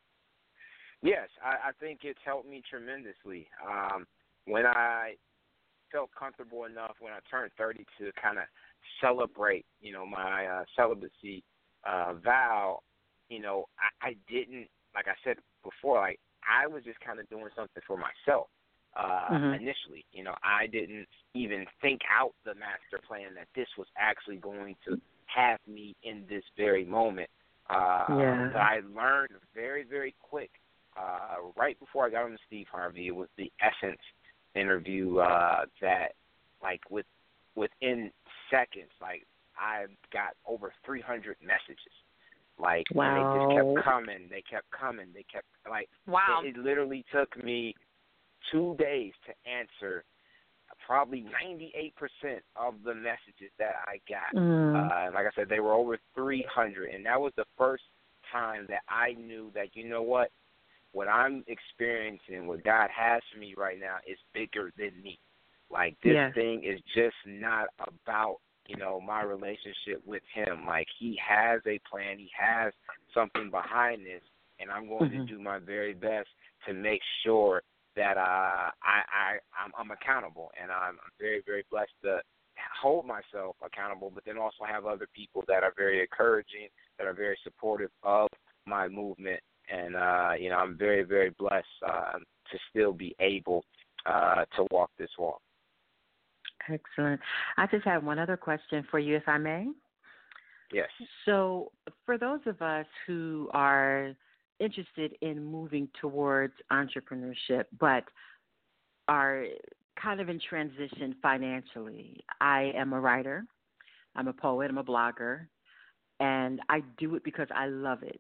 Yes, I, I think it's helped me tremendously. Um, when I felt comfortable enough when I turned thirty to kind of celebrate, you know, my uh, celibacy uh, vow, you know, I, I didn't, like I said before, like I was just kind of doing something for myself uh, mm-hmm. initially. You know, I didn't even think out the master plan that this was actually going to have me in this very moment. Uh, yeah. But I learned very, very quick, uh, right before I got on to Steve Harvey, it was the Essence interview uh, that, like, with within seconds, like, I got over three hundred messages. Like, wow. and they just kept coming. They kept coming. They kept, like, wow. it, it literally took me two days to answer probably ninety-eight percent of the messages that I got. Mm. Uh, like I said, they were over three hundred, and that was the first time that I knew that, you know what, what I'm experiencing, what God has for me right now is bigger than me. Like, this yes. thing is just not about, you know, my relationship with him. Like, he has a plan. He has something behind this, and I'm going mm-hmm. to do my very best to make sure that uh, I, I, I'm, I'm accountable. And I'm very, very blessed to hold myself accountable, but then also have other people that are very encouraging, that are very supportive of my movement. And, uh, you know, I'm very, very blessed uh, to still be able uh, to walk this walk. Excellent. I just have one other question for you, if I may. Yes. So for those of us who are interested in moving towards entrepreneurship but are kind of in transition financially, I am a writer, I'm a poet, I'm a blogger, and I do it because I love it.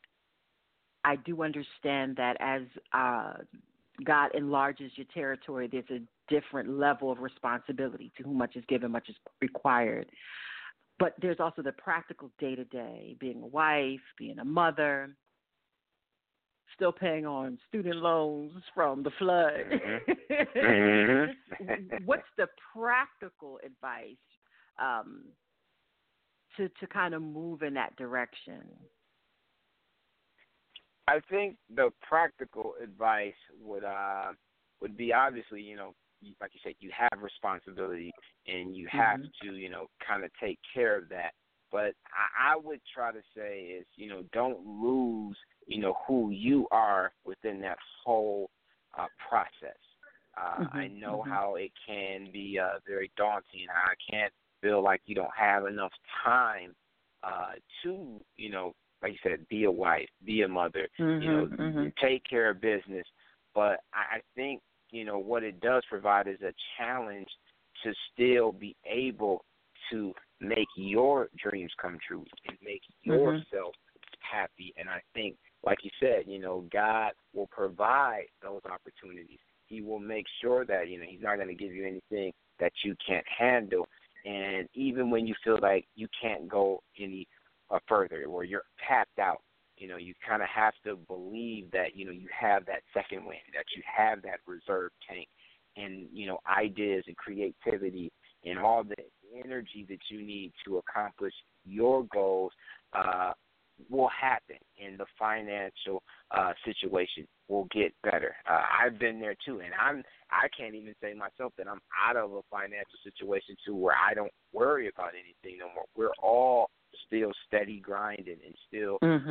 I do understand that as uh, God enlarges your territory, there's a different level of responsibility. To whom much is given, much is required. But there's also the practical day-to-day, being a wife, being a mother, still paying on student loans from the flood. Mm-hmm. Mm-hmm. What's the practical advice um, to to kind of move in that direction? I think the practical advice would uh, would be, obviously, you know, like you said, you have responsibility and you have mm-hmm. to, you know, kind of take care of that. But I, I would try to say is, you know, don't lose, you know, who you are within that whole uh, process. Uh, mm-hmm. I know mm-hmm. how it can be uh, very daunting. I can't feel like you don't have enough time uh, to, you know, like you said, be a wife, be a mother, mm-hmm. you know, mm-hmm. take care of business. But I think, you know, what it does provide is a challenge to still be able to make your dreams come true and make yourself mm-hmm. happy. And I think, like you said, you know, God will provide those opportunities. He will make sure that, you know, he's not going to give you anything that you can't handle. And even when you feel like you can't go any uh, further or you're tapped out, you know, you kind of have to believe that, you know, you have that second wind, that you have that reserve tank and, you know, ideas and creativity and all the energy that you need to accomplish your goals uh, will happen, and the financial uh, situation will get better. Uh, I've been there too, and I'm I can't even say myself that I'm out of a financial situation too where I don't worry about anything no more. We're all still steady grinding and still mm-hmm. uh,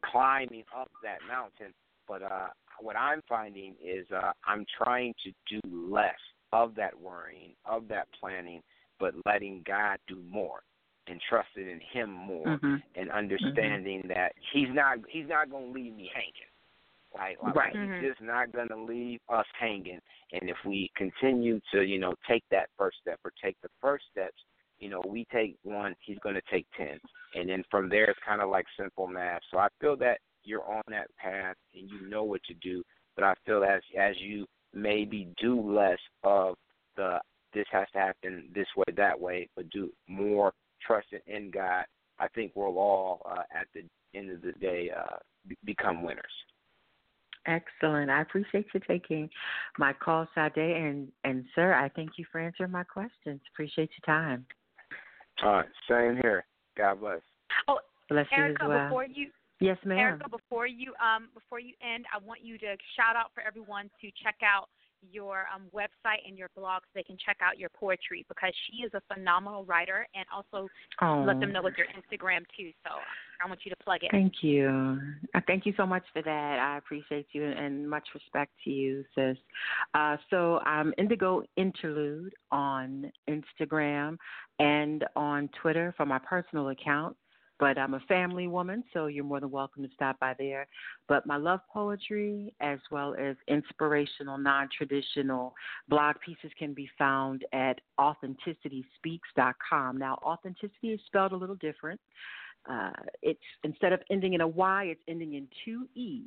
climbing up that mountain. But uh, what I'm finding is uh, I'm trying to do less of that worrying, of that planning, but letting God do more and trusting in Him more, mm-hmm. and understanding mm-hmm. that He's not He's not going to leave me hanging. Like, like right. He's mm-hmm. just not going to leave us hanging. And if we continue to, you know, take that first step or take the first steps, you know, we take one, He's going to take ten. And then from there, it's kind of like simple math. So I feel that you're on that path and you know what to do. But I feel as as you maybe do less of the this has to happen this way, that way, but do more trusting in God, I think we'll all, uh, at the end of the day, uh, b- become winners. Excellent. I appreciate you taking my call, Sade, and, and, sir, I thank you for answering my questions. Appreciate your time. All right. Same here. God bless. Oh, bless Erica, you as well. before you Yes, ma'am. Erica, before you um before you end, I want you to shout out for everyone to check out your um, website and your blog so they can check out your poetry, because she is a phenomenal writer, and also oh. let them know with your Instagram too. So I want you to plug it. Thank you. Uh, thank you so much for that. I appreciate you, and much respect to you, sis. Uh, so I'm Indigo Interlude on Instagram and on Twitter for my personal account. But I'm a family woman, so you're more than welcome to stop by there. But my love poetry, as well as inspirational, non-traditional blog pieces, can be found at authenticity speaks dot com. Now, authenticity is spelled a little different. Uh, it's instead of ending in a Y, it's ending in two E's.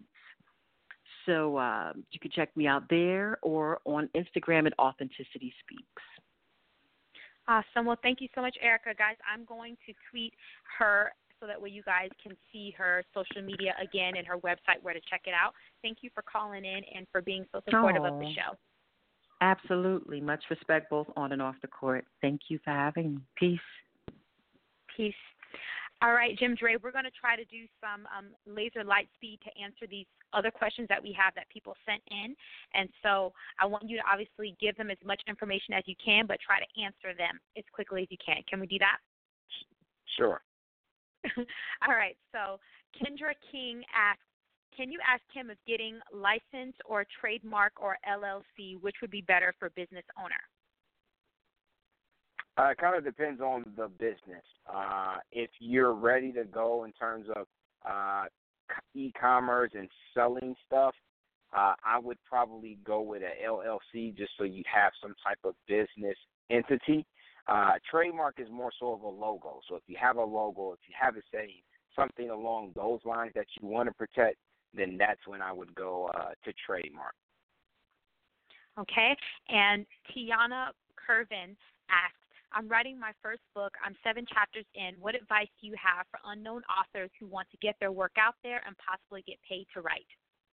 So uh, you can check me out there or on Instagram at Authenticity Speaks. Awesome. Well, thank you so much, Erica. Guys, I'm going to tweet her so that way you guys can see her social media again and her website where to check it out. Thank you for calling in and for being so supportive oh, of the show. Absolutely. Much respect both on and off the court. Thank you for having me. Peace. Peace. All right, Jim Dre, we're going to try to do some um, laser light speed to answer these other questions that we have that people sent in. And so I want you to obviously give them as much information as you can, but try to answer them as quickly as you can. Can we do that? Sure. All right, so Kendra King asks, can you ask him if getting license or trademark or L L C, which would be better for business owner? Uh, it kind of depends on the business. Uh, if you're ready to go in terms of uh, e-commerce and selling stuff, uh, I would probably go with an L L C just so you have some type of business entity. Uh, trademark is more so of a logo. So if you have a logo, if you have it saying something along those lines that you want to protect, then that's when I would go uh, to trademark. Okay. And Tiana Curvin asks, I'm writing my first book. I'm seven chapters in. What advice do you have for unknown authors who want to get their work out there and possibly get paid to write?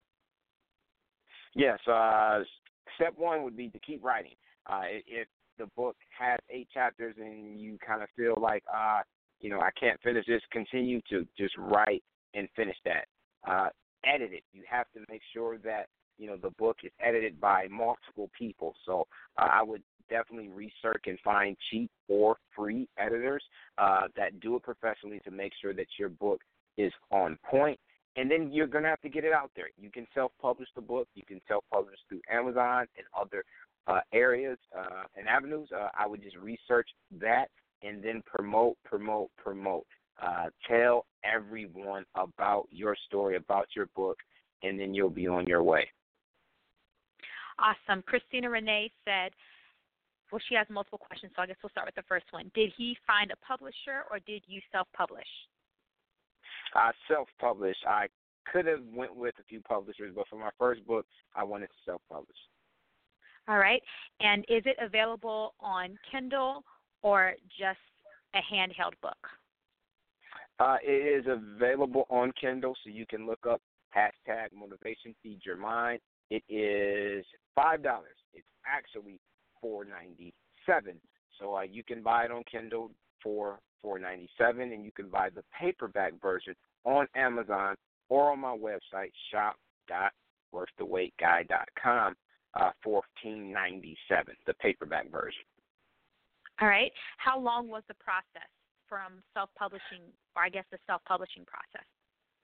Yes. Uh, step one would be to keep writing. Uh, if the book has eight chapters and you kind of feel like, uh, you know, I can't finish this, continue to just write and finish that. Uh, edit it. You have to make sure that, you know, the book is edited by multiple people. So uh, I would definitely research and find cheap or free editors uh, that do it professionally to make sure that your book is on point. And then you're going to have to get it out there. You can self-publish the book. You can self-publish through Amazon and other uh, areas uh, and avenues. Uh, I would just research that and then promote, promote, promote. Uh, tell everyone about your story, about your book, and then you'll be on your way. Awesome. Christina Renee said, well, she has multiple questions, so I guess we'll start with the first one. Did he find a publisher or did you self-publish? I self-published. I could have went with a few publishers, but for my first book, I wanted to self-publish. All right. And is it available on Kindle or just a handheld book? Uh, it is available on Kindle, so you can look up hashtag Motivation Feed Your Mind. It is five dollars. It's actually four ninety-seven dollars. So uh, you can buy it on Kindle for four ninety-seven dollars, and you can buy the paperback version on Amazon or on my website, shop dot worth the wait guy dot com uh, for fourteen ninety-seven, the paperback version. All right. How long was the process from self-publishing, or I guess the self-publishing process?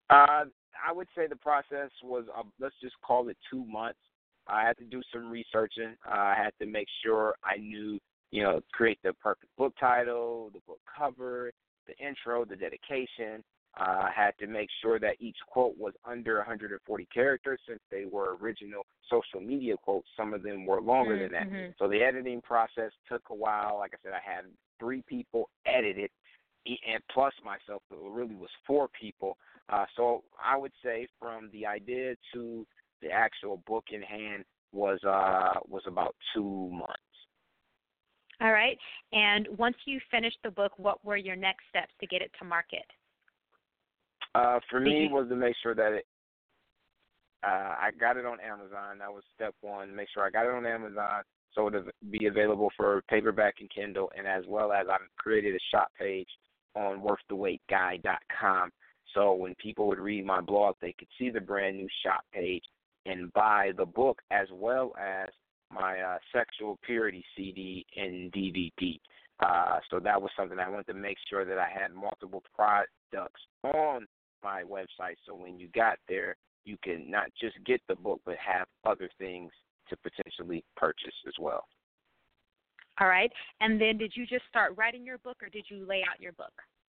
Uh, I would say the process was, uh, let's just call it two months. I had to do some researching. Uh, I had to make sure I knew, you know, create the perfect book title, the book cover, the intro, the dedication. Uh, I had to make sure that each quote was under one hundred forty characters since they were original social media quotes. Some of them were longer Mm-hmm. than that. So the editing process took a while. Like I said, I had three people edit it, and plus myself, so it really was four people. Uh, so I would say from the idea to the actual book in hand was uh, was about two months. All right. And once you finished the book, what were your next steps to get it to market? Uh, for Did me, you- was to make sure that it, uh, I got it on Amazon. That was step one. Make sure I got it on Amazon so it would be available for paperback and Kindle, and as well as I created a shop page on worth the wait guy dot com. So when people would read my blog, they could see the brand new shop page and buy the book as well as my uh, sexual purity C D and D V D. Uh, so that was something I wanted to make sure that I had multiple products on my website. So when you got there, you can not just get the book, but have other things to potentially purchase as well. All right. And then did you just start writing your book, or did you lay out your book?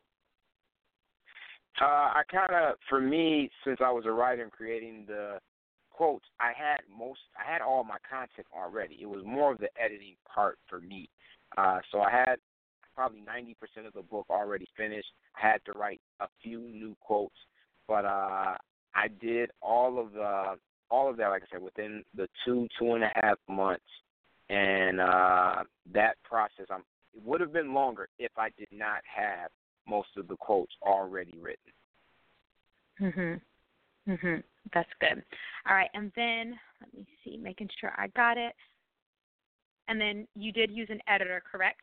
Uh, I kind of, for me, since I was a writer and creating the quotes, I had most, I had all my content already. It was more of the editing part for me. Uh, so I had probably ninety percent of the book already finished. I had to write a few new quotes, but uh, I did all of the, all of that, like I said, within the two, two and a half months. And uh, that process, I'm, it would have been longer if I did not have most of the quotes already written. Mhm. Mhm. That's good. All right, and then let me see, making sure I got it. And then you did use an editor, correct?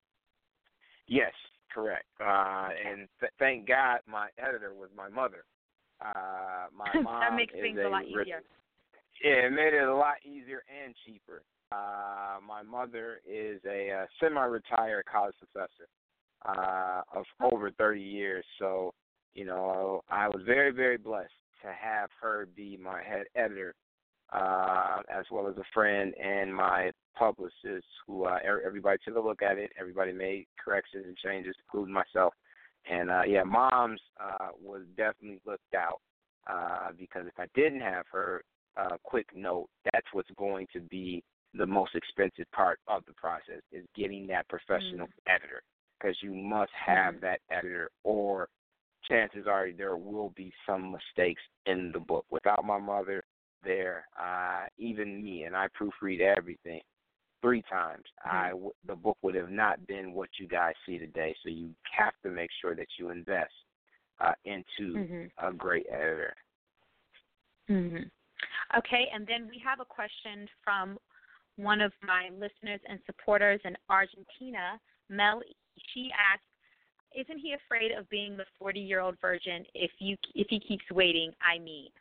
Yes, correct. Uh, and th- thank God my editor was my mother. Uh, my mom that makes is things a, a lot easier. Yeah, it made it a lot easier and cheaper. Uh, my mother is a, uh semi-retired college professor uh, of over thirty years. So, you know, I was very, very blessed to have her be my head editor, uh, as well as a friend and my publicist who uh, everybody took a look at it. Everybody made corrections and changes, including myself. And, uh, yeah, Mom's uh, was definitely looked out uh, because if I didn't have her uh, quick note, that's what's going to be the most expensive part of the process is getting that professional mm-hmm. editor, because you must have mm-hmm. that editor, or chances are there will be some mistakes in the book. Without my mother there, uh, even me, and I proofread everything three times, mm-hmm. I w- the book would have not been what you guys see today. So you have to make sure that you invest uh, into mm-hmm. a great editor. Mm-hmm. Okay, and then we have a question from one of my listeners and supporters in Argentina, Mel. She asked, isn't he afraid of being the forty-year-old virgin if you if he keeps waiting, I mean?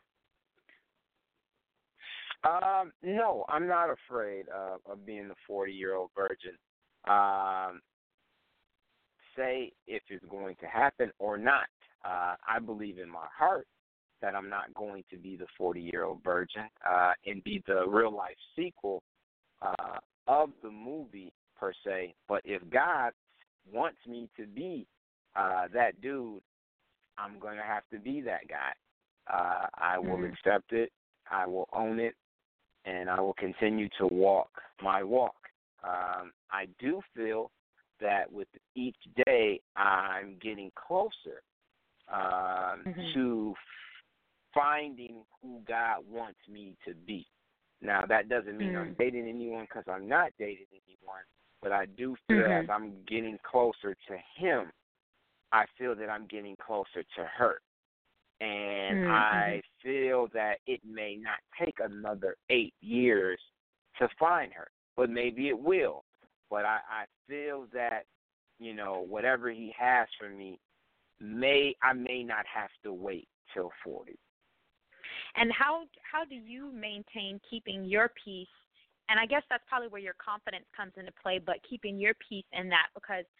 Um, no, I'm not afraid of, of being the forty-year-old virgin. Um, say if it's going to happen or not. Uh, I believe in my heart that I'm not going to be the forty-year-old virgin uh, and be the real-life sequel uh, of the movie, per se. But if God wants me to be uh, that dude, I'm going to have to be that guy. Uh, I will mm-hmm. accept it. I will own it. And I will continue to walk my walk. Um, I do feel that with each day, I'm getting closer uh, mm-hmm. to finding who God wants me to be. Now, that doesn't mean mm-hmm. I'm dating anyone, because I'm not dating anyone, but I do feel mm-hmm. as I'm getting closer to him, I feel that I'm getting closer to her. And mm-hmm. I feel that it may not take another eight years to find her, but maybe it will. But I, I feel that, you know, whatever he has for me, may I may not have to wait till forty. And how how do you maintain keeping your peace? And I guess that's probably where your confidence comes into play, but keeping your peace in that, because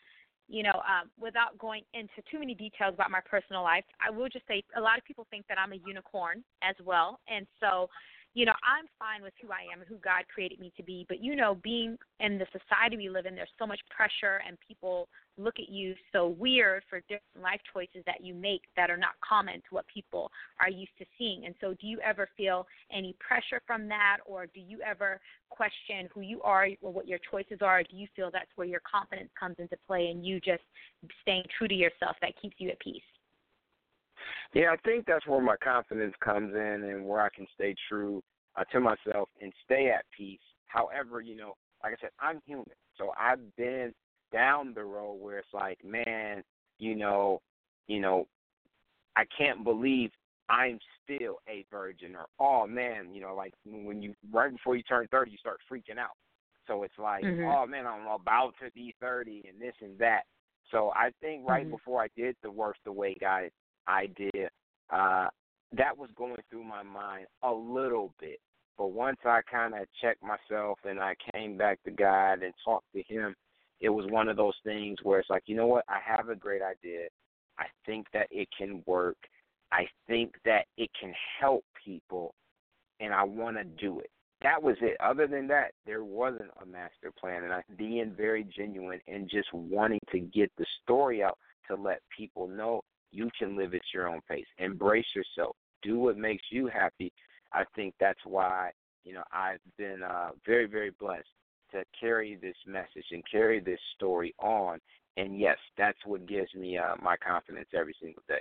you know, um, without going into too many details about my personal life, I will just say a lot of people think that I'm a unicorn as well. And so, you know, I'm fine with who I am and who God created me to be. But, you know, being in the society we live in, there's so much pressure and people look at you so weird for different life choices that you make that are not common to what people are used to seeing. And so do you ever feel any pressure from that, or do you ever question who you are or what your choices are? Or do you feel that's where your confidence comes into play and you just staying true to yourself that keeps you at peace? Yeah, I think that's where my confidence comes in and where I can stay true uh, to myself and stay at peace. However, you know, like I said, I'm human. So I've been down the road where it's like, man, you know, you know, I can't believe I'm still a virgin, or, oh, man, you know, like when you, right before you turn thirty, you start freaking out. So it's like, mm-hmm. oh, man, I'm about to be thirty and this and that. So I think right mm-hmm. before I did the Worst Away guy, I did, uh, that was going through my mind a little bit. But once I kind of checked myself and I came back to God and talked to him, it was one of those things where it's like, you know what, I have a great idea. I think that it can work. I think that it can help people, and I want to do it. That was it. Other than that, there wasn't a master plan, and I being very genuine and just wanting to get the story out to let people know you can live at your own pace. Embrace yourself. Do what makes you happy. I think that's why, you know, I've been uh, very, very blessed to carry this message and carry this story on. And, yes, that's what gives me uh, my confidence every single day.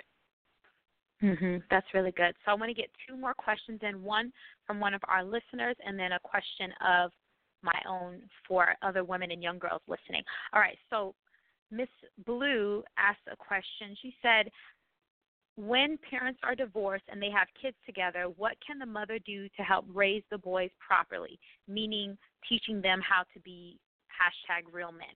Mm-hmm. That's really good. So I want to get two more questions in, one from one of our listeners and then a question of my own for other women and young girls listening. All right, so Miss Blue asked a question. She said, when parents are divorced and they have kids together, what can the mother do to help raise the boys properly, meaning teaching them how to be hashtag real men?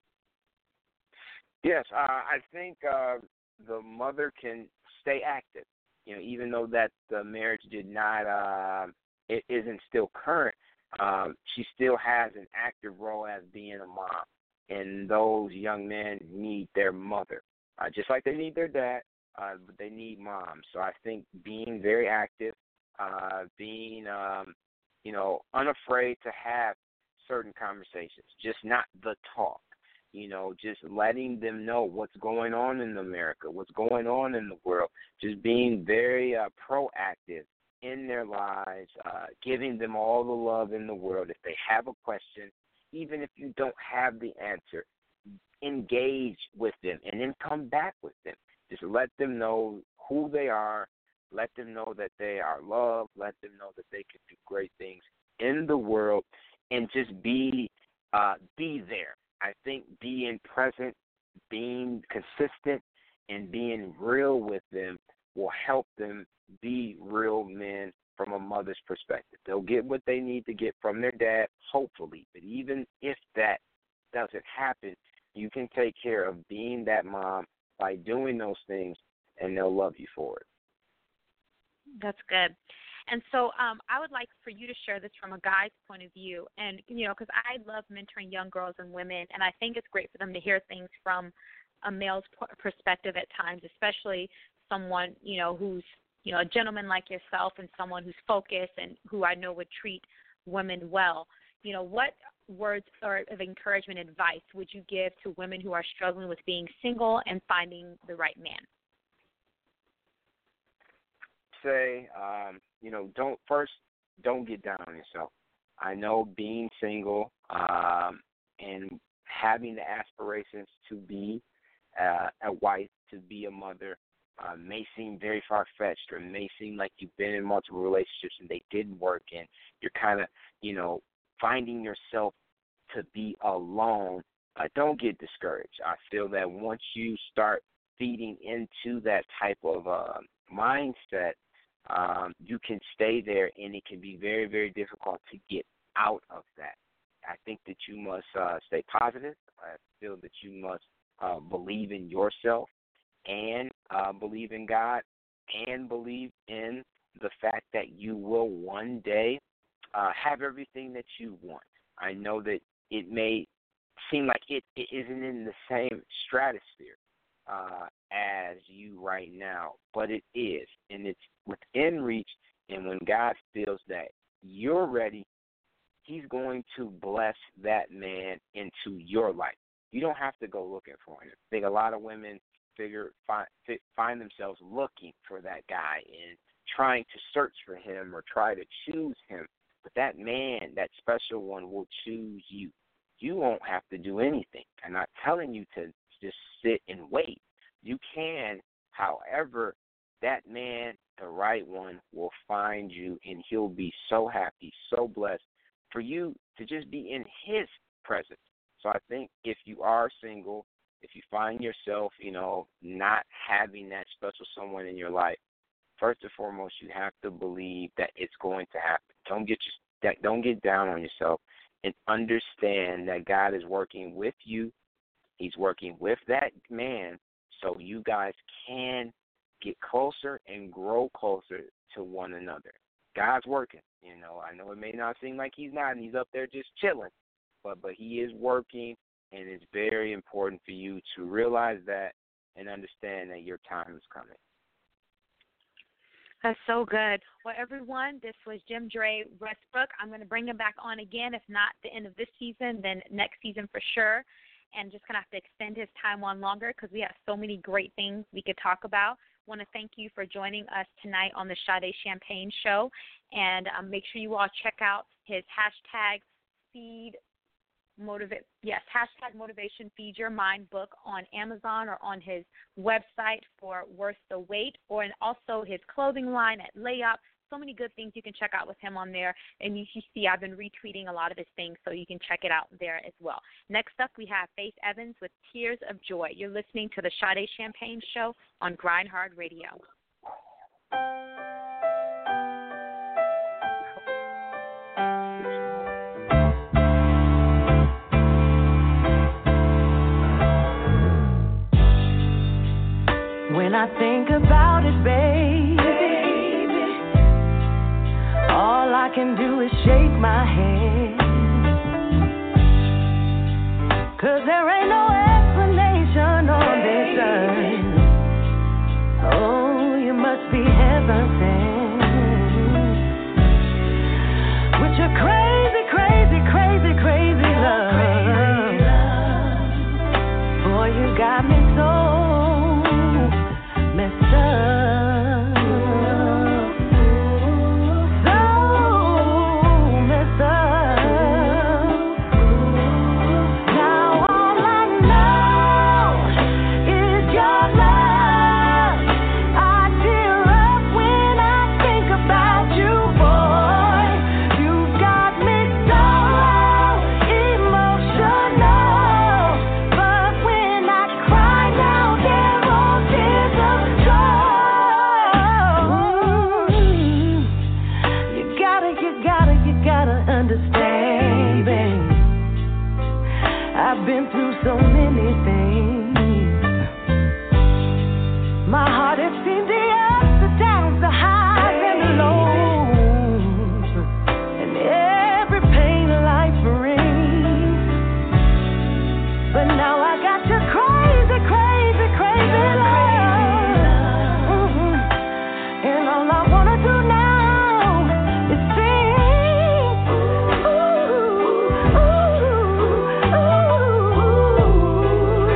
Yes, uh, I think uh, the mother can stay active. You know, even though that the marriage did not, uh, it isn't still current, um, she still has an active role as being a mom. And those young men need their mother, uh, just like they need their dad, uh, but they need mom. So I think being very active, uh, being, um, you know, unafraid to have certain conversations, just not the talk. You know, just letting them know what's going on in America, what's going on in the world, just being very uh, proactive in their lives, uh, giving them all the love in the world. If they have a question, even if you don't have the answer, engage with them and then come back with them. Just let them know who they are, let them know that they are loved, let them know that they can do great things in the world, and just be uh, be there. I think being present, being consistent, and being real with them will help them be real men from a mother's perspective. They'll get what they need to get from their dad, hopefully. But even if that doesn't happen, you can take care of being that mom by doing those things, and they'll love you for it. That's good. And so um, I would like for you to share this from a guy's point of view. And, you know, because I love mentoring young girls and women, and I think it's great for them to hear things from a male's perspective at times, especially someone, you know, who's, you know, a gentleman like yourself and someone who's focused and who I know would treat women well. You know, what words or of encouragement, advice would you give to women who are struggling with being single and finding the right man? Say, um, you know, don't first don't get down on yourself. I know being single um, and having the aspirations to be uh, a wife, to be a mother, uh, may seem very far-fetched, or may seem like you've been in multiple relationships and they didn't work, and you're kind of, you know, finding yourself to be alone. Uh, don't get discouraged. I feel that once you start feeding into that type of uh, mindset, Um, you can stay there, and it can be very, very difficult to get out of that. I think that you must uh, stay positive. I feel that you must uh, believe in yourself and uh, believe in God and believe in the fact that you will one day uh, have everything that you want. I know that it may seem like it, it isn't in the same stratosphere uh, as you right now, but it is, and it's within reach. And when God feels that you're ready, He's going to bless that man into your life. You don't have to go looking for him. I think a lot of women figure find, find themselves looking for that guy and trying to search for him or try to choose him. But that man, that special one, will choose you. You won't have to do anything. I'm not telling you to just sit and wait. You can, however, that man, the right one, will find you, and he'll be so happy, so blessed for you to just be in his presence. So I think if you are single, if you find yourself, you know, not having that special someone in your life, first and foremost, you have to believe that it's going to happen. Don't get your, don't get down on yourself, and understand that God is working with you. He's working with that man, so you guys can get closer and grow closer to one another. God's working. You know, I know it may not seem like he's not, and he's up there just chilling, but but he is working, and it's very important for you to realize that and understand that your time is coming. That's so good. Well, everyone, this was Jim Dre Westbrook. I'm going to bring him back on again, if not the end of this season, then next season for sure, and just going to have to extend his time on longer because we have so many great things we could talk about. I want to thank you for joining us tonight on the Sade Champagne Show, and um, make sure you all check out his hashtag feed motivate yes hashtag motivation feed your mind book on Amazon or on his website for Worth the Wait, or and also his clothing line at Layup. So many good things you can check out with him on there, and you can see I've been retweeting a lot of his things, so you can check it out there as well. Next up, we have Faith Evans with Tears of Joy. You're listening to the Sade Champagne Show on Grind Hard Radio. When I think about it, baby, all I can do is shake my head, 'cause there ain't no explanation on this earth. Oh, you must be heaven sent, with your crazy, crazy, crazy, crazy love. Boy, you got me so messed up, so messed up. Now all I know is your love. I tear up when I think about you, boy. You got me so emotional, but when I cry now, there are tears of you gotta, you gotta, you gotta understand, babe. I've been through so many things. My heart has seen the ups, the downs, the highs and the lows, and every pain life brings. But now I got your crazy, crazy, crazy love. Mhm. And all I wanna do now is sing. Ooh, ooh, ooh, ooh.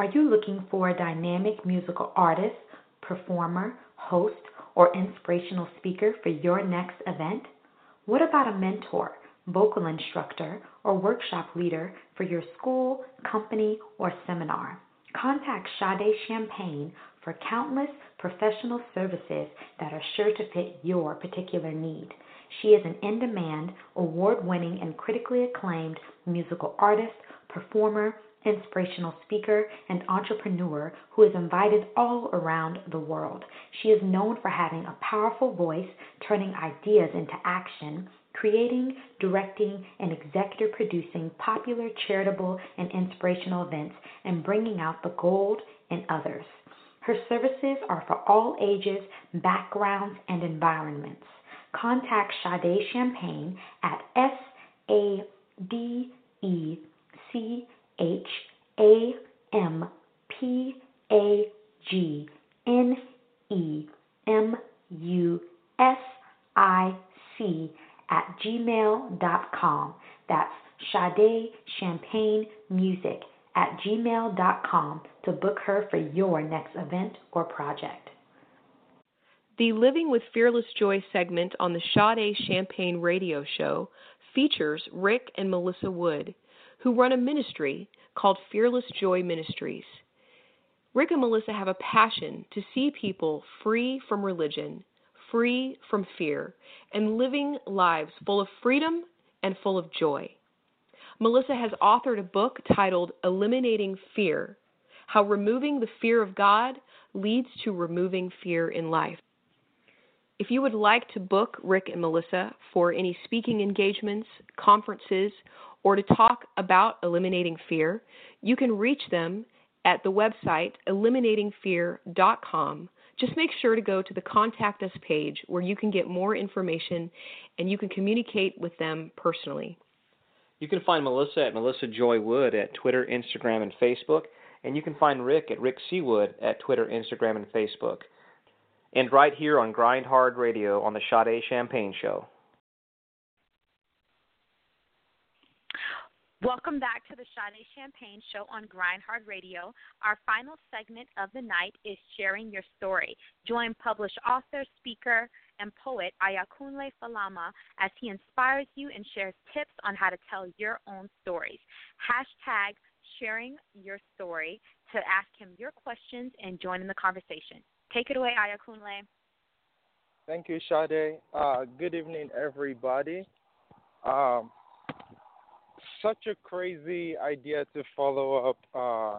Are you looking for a dynamic musical artist, performer, host, or inspirational speaker for your next event? What about a mentor, vocal instructor, or workshop leader for your school, company, or seminar? Contact Sade Champagne for countless professional services that are sure to fit your particular need. She is an in-demand, award-winning, and critically acclaimed musical artist, performer, inspirational speaker, and entrepreneur who is invited all around the world. She is known for having a powerful voice, turning ideas into action, creating, directing, and executive producing popular, charitable, and inspirational events, and bringing out the gold in others. Her services are for all ages, backgrounds, and environments. Contact Sade Champagne at S A D E C H A M P A G N E M U S I C at gmail dot com. That's Sade Champagne Music at gmail dot com to book her for your next event or project. The Living with Fearless Joy segment on the Sade Champagne radio show features Rick and Melissa Wood, who run a ministry called Fearless Joy Ministries. Rick and Melissa have a passion to see people free from religion, free from fear, and living lives full of freedom and full of joy. Melissa has authored a book titled Eliminating Fear: How Removing the Fear of God Leads to Removing Fear in Life. If you would like to book Rick and Melissa for any speaking engagements, conferences, or to talk about eliminating fear, you can reach them at the website eliminating fear dot com. Just make sure to go to the Contact Us page where you can get more information and you can communicate with them personally. You can find Melissa at Melissa Joy Wood at Twitter, Instagram, and Facebook, and you can find Rick at Rick C. Wood at Twitter, Instagram, and Facebook. And right here on Grind Hard Radio on the Sade Champagne Show. Welcome back to the Sade Champagne Show on Grind Hard Radio. Our final segment of the night is Sharing Your Story. Join published author, speaker, and poet Ayakunle Falama as he inspires you and shares tips on how to tell your own stories. Hashtag Sharing Your Story to ask him your questions and join in the conversation. Take it away, Ayakunle. Thank you, Sade. Uh, good evening, everybody. Um, such a crazy idea to follow up uh,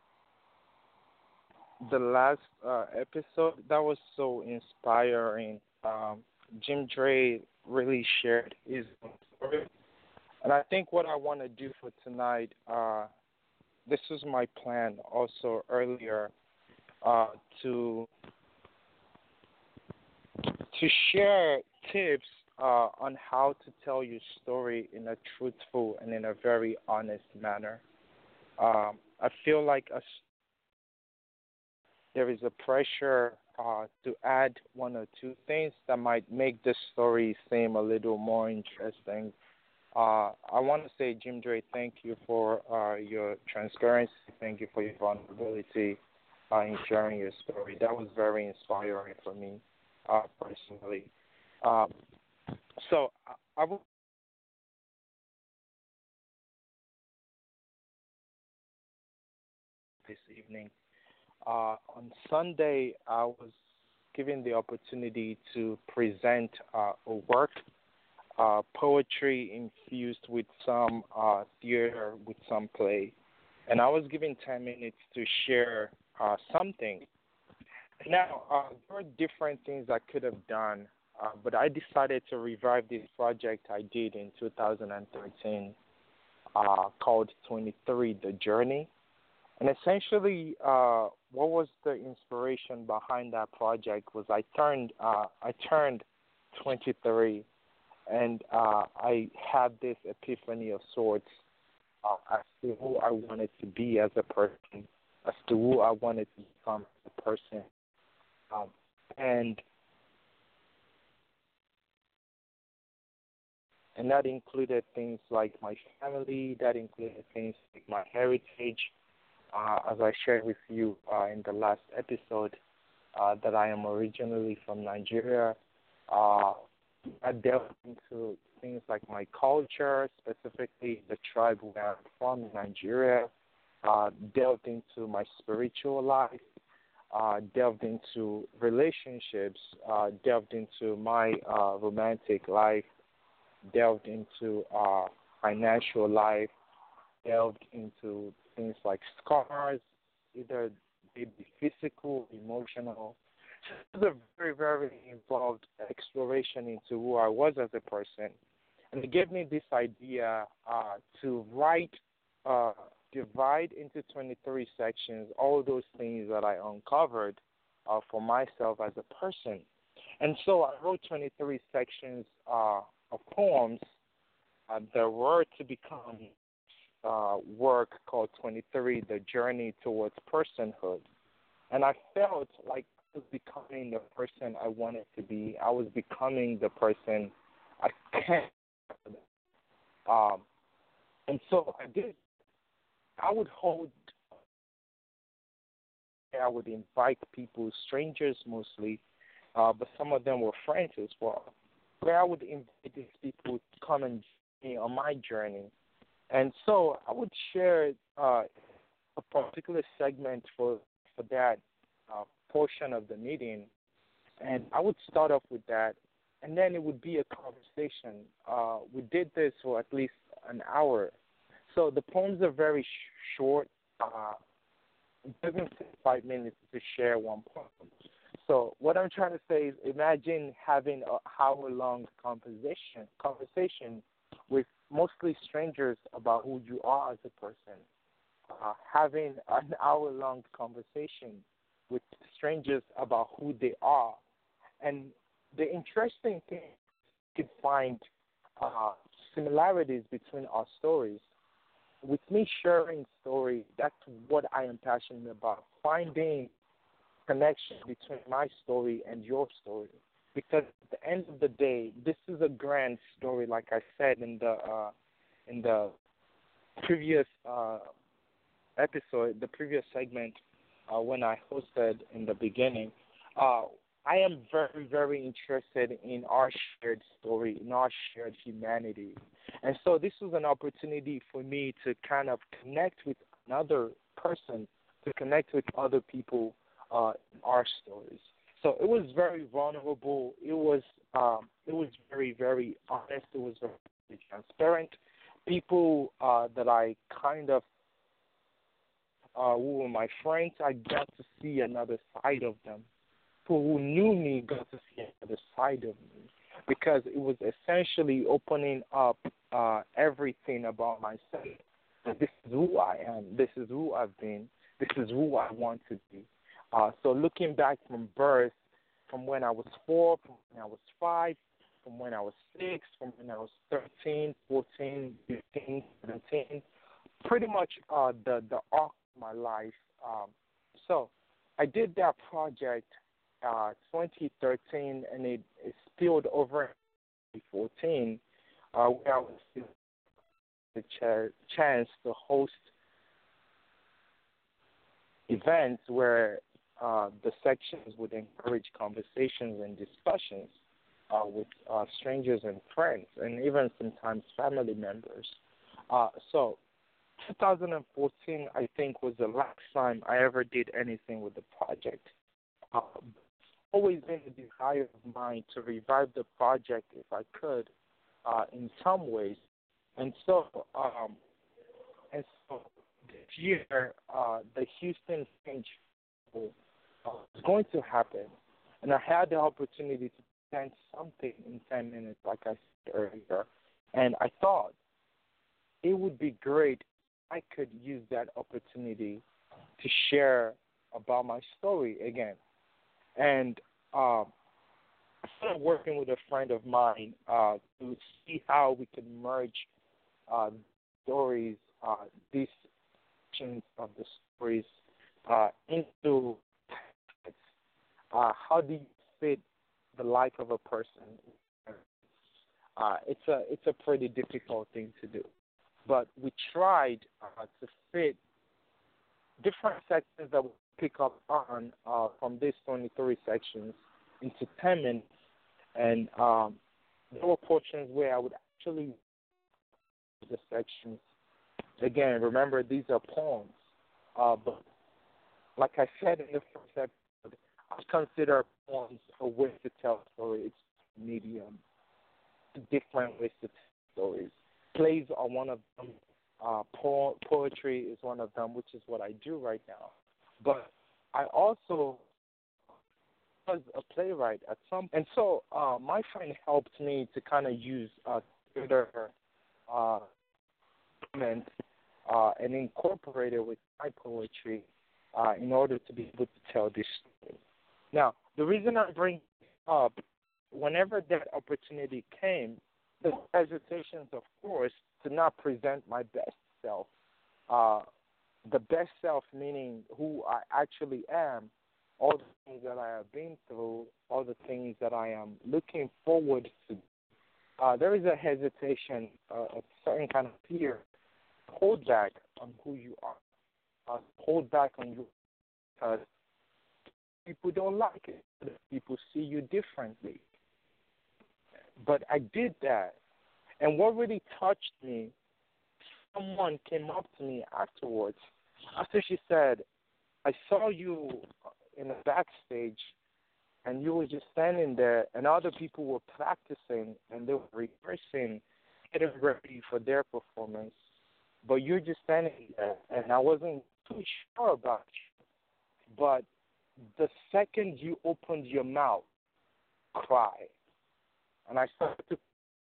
the last uh, episode. That was so inspiring. Um, Jim Dre really shared his own story. And I think what I want to do for tonight, uh, this was my plan also earlier, uh, to to share tips uh, on how to tell your story in a truthful and in a very honest manner. Um, I feel like a, there is a pressure uh, to add one or two things that might make the story seem a little more interesting. Uh, I want to say, Jim Dre, thank you for uh, your transparency. Thank you for your vulnerability uh, in sharing your story. That was very inspiring for me uh, personally. Um, so I, I will. This evening. Uh, on Sunday, I was given the opportunity to present uh, a work, uh, poetry infused with some uh, theater, with some play. And I was given ten minutes to share uh, something. Now, uh, there are different things I could have done, uh, but I decided to revive this project I did in two thousand thirteen uh, called twenty-three, The Journey. And essentially, uh, what was the inspiration behind that project was I turned uh, I turned twenty-three, and uh, I had this epiphany of sorts uh, as to who I wanted to be as a person, as to who I wanted to become as a person, um, and and that included things like my family, that included things like my heritage. uh, as I shared with you uh, in the last episode, uh, that I am originally from Nigeria. Uh, I delved into things like my culture, specifically the tribe where I'm from in Nigeria, uh, delved into my spiritual life, uh, delved into relationships, uh, delved into my uh, romantic life, delved into uh, financial life, delved into things like scars, either they be physical, emotional. It was a very, very involved exploration into who I was as a person. And it gave me this idea uh, to write, uh, divide into twenty-three sections all those things that I uncovered uh, for myself as a person. And so I wrote twenty-three sections uh, of poems uh, that were to become uh, work called twenty-three, The Journey Towards Personhood. And I felt like I was becoming the person I wanted to be. I was becoming the person I can. Um, and so I did. I would hold, I would invite people, strangers mostly, uh, but some of them were friends as well, where I would invite these people to come and join me on my journey. And so I would share uh, a particular segment for, for that uh, portion of the meeting, and I would start off with that, and then it would be a conversation. Uh, we did this for at least an hour. So the poems are very sh- short. Uh, it doesn't take five minutes to share one poem. So what I'm trying to say is imagine having an hour-long conversation, conversation with mostly strangers about who you are as a person. Uh, having an hour-long conversation with strangers about who they are. And the interesting thing, you can find uh, similarities between our stories. With me sharing stories, that's what I am passionate about, finding connection between my story and your story. Because at the end of the day, this is a grand story, like I said in the uh, in the previous uh, episode, the previous segment, uh, when I hosted in the beginning. Uh, I am very, very interested in our shared story, in our shared humanity. And so this was an opportunity for me to kind of connect with another person, to connect with other people uh, in our stories. So it was very vulnerable. It was um, it was very, very honest. It was very transparent. People uh, that I kind of, uh, who were my friends, I got to see another side of them. People who knew me got to see another side of me, because it was essentially opening up uh, everything about myself. That this is who I am. This is who I've been. This is who I want to be. Uh, so looking back from birth, from when I was four, from when I was five, from when I was six, from when I was thirteen, fourteen, fifteen, seventeen, pretty much uh, the, the arc of my life. Um, so I did that project uh, twenty thirteen, and it, it spilled over in twenty fourteen, uh, where I was given the ch- chance to host events where uh, the sections would encourage conversations and discussions uh, with uh, strangers and friends, and even sometimes family members. Uh, so twenty fourteen, I think, was the last time I ever did anything with the project. Uh, always been a desire of mine to revive the project if I could, uh, in some ways. And so, um, and so this year, uh, the Houston Fringe uh, was going to happen, and I had the opportunity to present something in ten minutes, like I said earlier. And I thought it would be great if I could use that opportunity to share about my story again. And um, I started working with a friend of mine uh, to see how we could merge uh, stories, uh, these sections of the stories uh, into uh, how do you fit the life of a person. Uh, it's a it's a pretty difficult thing to do, but we tried uh, to fit different sections that we pick up on uh, from these twenty-three sections into ten minutes. And um, there were portions where I would actually the sections. Again, remember, these are poems. Uh, but like I said in the first episode, I consider poems a way to tell stories. It's medium, different ways to tell stories. Plays are one of them. Uh, po- poetry is one of them, which is what I do right now. But I also was a playwright at some, and so uh, my friend helped me to kind of use uh, Twitter uh, comments uh, and incorporate it with my poetry uh, in order to be able to tell this story. Now, the reason I bring it up, whenever that opportunity came, the hesitations, of course, to not present my best self. Uh, the best self meaning who I actually am, all the things that I have been through, all the things that I am looking forward to. Uh, there is a hesitation, uh, a certain kind of fear. Hold back on who you are. Uh, hold back on you because people don't like it. People see you differently. But I did that. And what really touched me, someone came up to me afterwards. After she said, I saw you in the backstage, and you were just standing there, and other people were practicing, and they were rehearsing, getting ready for their performance. But you're just standing there, and I wasn't too sure about you. But the second you opened your mouth, cry. And I started to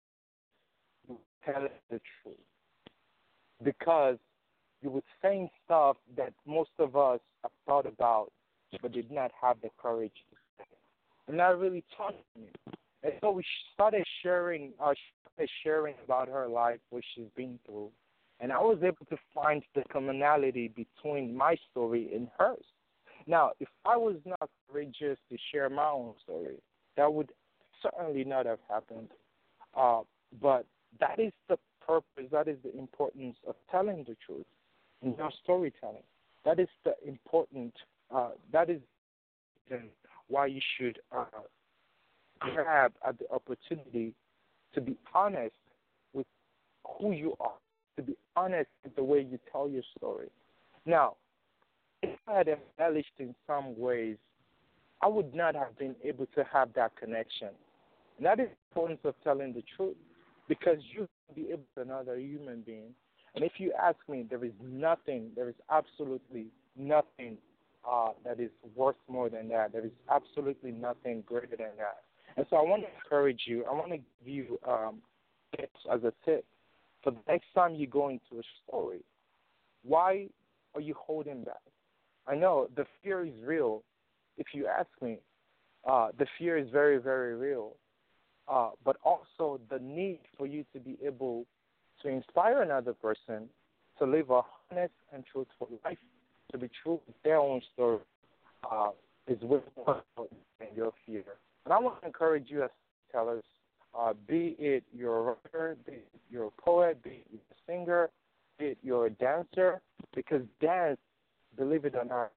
tell the truth. Because you were saying stuff that most of us have thought about but did not have the courage to say. And that really touched me. And so we started sharing, uh, started sharing about her life, what she's been through. And I was able to find the commonality between my story and hers. Now, if I was not courageous to share my own story, that would certainly not have happened. Uh, but that is the purpose, that is the importance of telling the truth in your storytelling. That is the important, uh, that is why you should uh, grab at the opportunity to be honest with who you are, to be honest with the way you tell your story. Now, if I had embellished in some ways, I would not have been able to have that connection. And that is the importance of telling the truth, because you can be able to another human being. And if you ask me, there is nothing, there is absolutely nothing uh, that is worth more than that. There is absolutely nothing greater than that. And so I want to encourage you, I want to give you um, tips as a tip. For the next time you go into a story, why are you holding back? I know the fear is real. If you ask me, uh, the fear is very, very real. Uh, but also the need for you to be able to inspire another person to live a honest and truthful life, to be true with their own story, uh, is way more important than your fear. And I want to encourage you as tellers, uh, be it you're a writer, be it you're a poet, be it you're a singer, be it you're a dancer, because dance, believe it or not,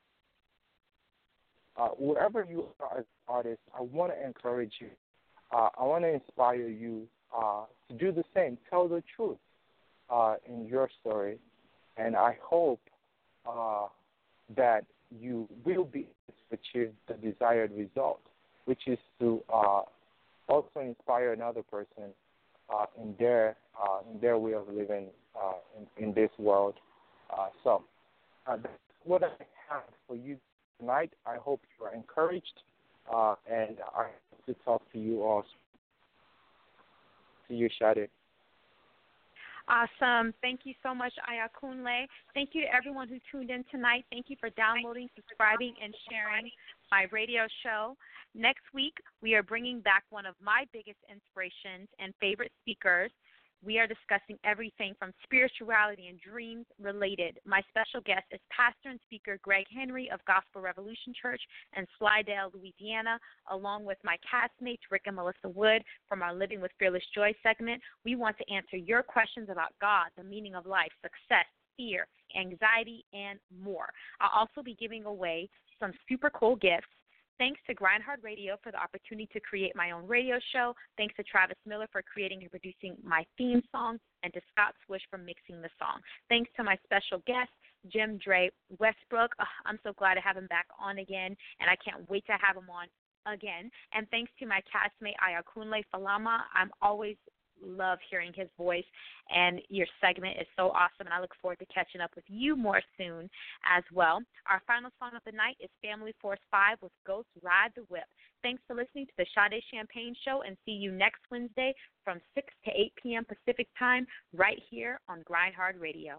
uh, wherever you are as an artist, I want to encourage you. Uh, I want to inspire you uh, to do the same. Tell the truth uh, in your story. And I hope uh, that you will be able to achieve the desired result, which is to uh, also inspire another person uh, in their uh, in their way of living uh, in, in this world. Uh, so uh, that's what I have for you tonight. I hope you are encouraged, uh, and I hope to talk to you all. To you, Shadi. Awesome. Thank you so much, Ayakunle. Thank you to everyone who tuned in tonight. Thank you for downloading, subscribing, and sharing my radio show. Next week, we are bringing back one of my biggest inspirations and favorite speakers. We are discussing everything from spirituality and dreams related. My special guest is pastor and speaker Greg Henry of Gospel Revolution Church in Slidell, Louisiana, along with my castmates Rick and Melissa Wood from our Living with Fearless Joy segment. We want to answer your questions about God, the meaning of life, success, fear, anxiety, and more. I'll also be giving away some super cool gifts. Thanks to Grind Hard Radio for the opportunity to create my own radio show. Thanks to Travis Miller for creating and producing my theme song, and to Scott Swish for mixing the song. Thanks to my special guest, Jim Dre Westbrook. Oh, I'm so glad to have him back on again, and I can't wait to have him on again. And thanks to my castmate, Ayakunle Falama. I'm always love hearing his voice, and your segment is so awesome, and I look forward to catching up with you more soon as well. Our final song of the night is Family Force five with Ghost Ride the Whip. Thanks for listening to the Sade Champagne Show, and see you next Wednesday from six to eight p.m. Pacific Time right here on Grind Hard Radio.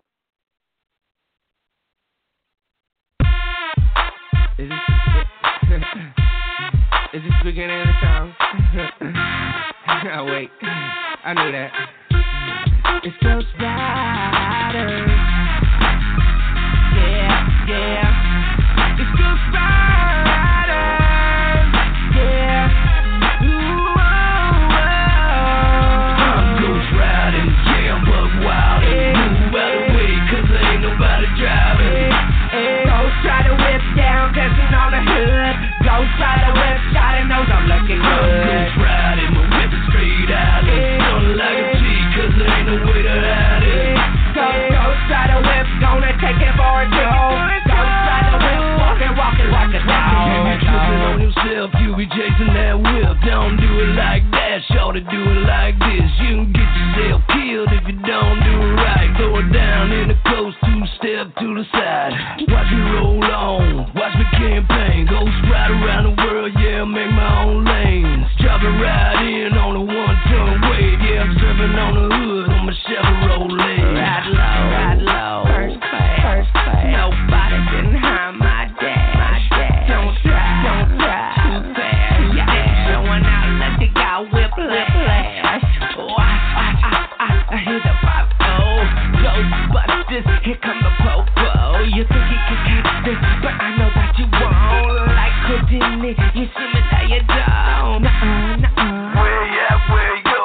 Is this, is this the beginning of the song? Oh, wait. I knew that. It's Ghost Riders. Yeah, yeah. It's Ghost Riders. Yeah. Ooh, oh, oh. I'm Ghost Riding. Yeah, I'm buck wild. Move out the way, cause there ain't nobody driving. Ghost try to whip down, dancing on the hood. Ghost try to whip, shot and knows I'm looking good. I'm Ghost Riding, my whip is straight out. Like a G, cause there ain't no way to hide it. Ghost, ghost, try to whip, gonna take it for a joke. Ghost, try to whip, walking, walking, walking down. You be tripping on yourself, you be chasing that whip. Don't do it like that, shorty, do it like this. You can get yourself killed if you don't do it right. Throw it down in the coast, two-step to the side. Watch me roll on, watch me campaign. Ghost ride around the world, yeah, make my own lanes. Drop it right in on a one-ton wave, yeah. I'm serving on the hood on my Chevrolet. Ride low, ride low, first class, first class. Nobody can harm my dash. My dash. Don't try, don't try, too fast. Yeah, showing out, let the guy whiplash. Oh, I, I, I, I, I hear the pop. Oh, Ghostbusters, here come the popo. You think you can catch this, but I know that you won't. Like Houdini, you see me that you don't. Nuh-uh, nuh-uh. Where you at, where you?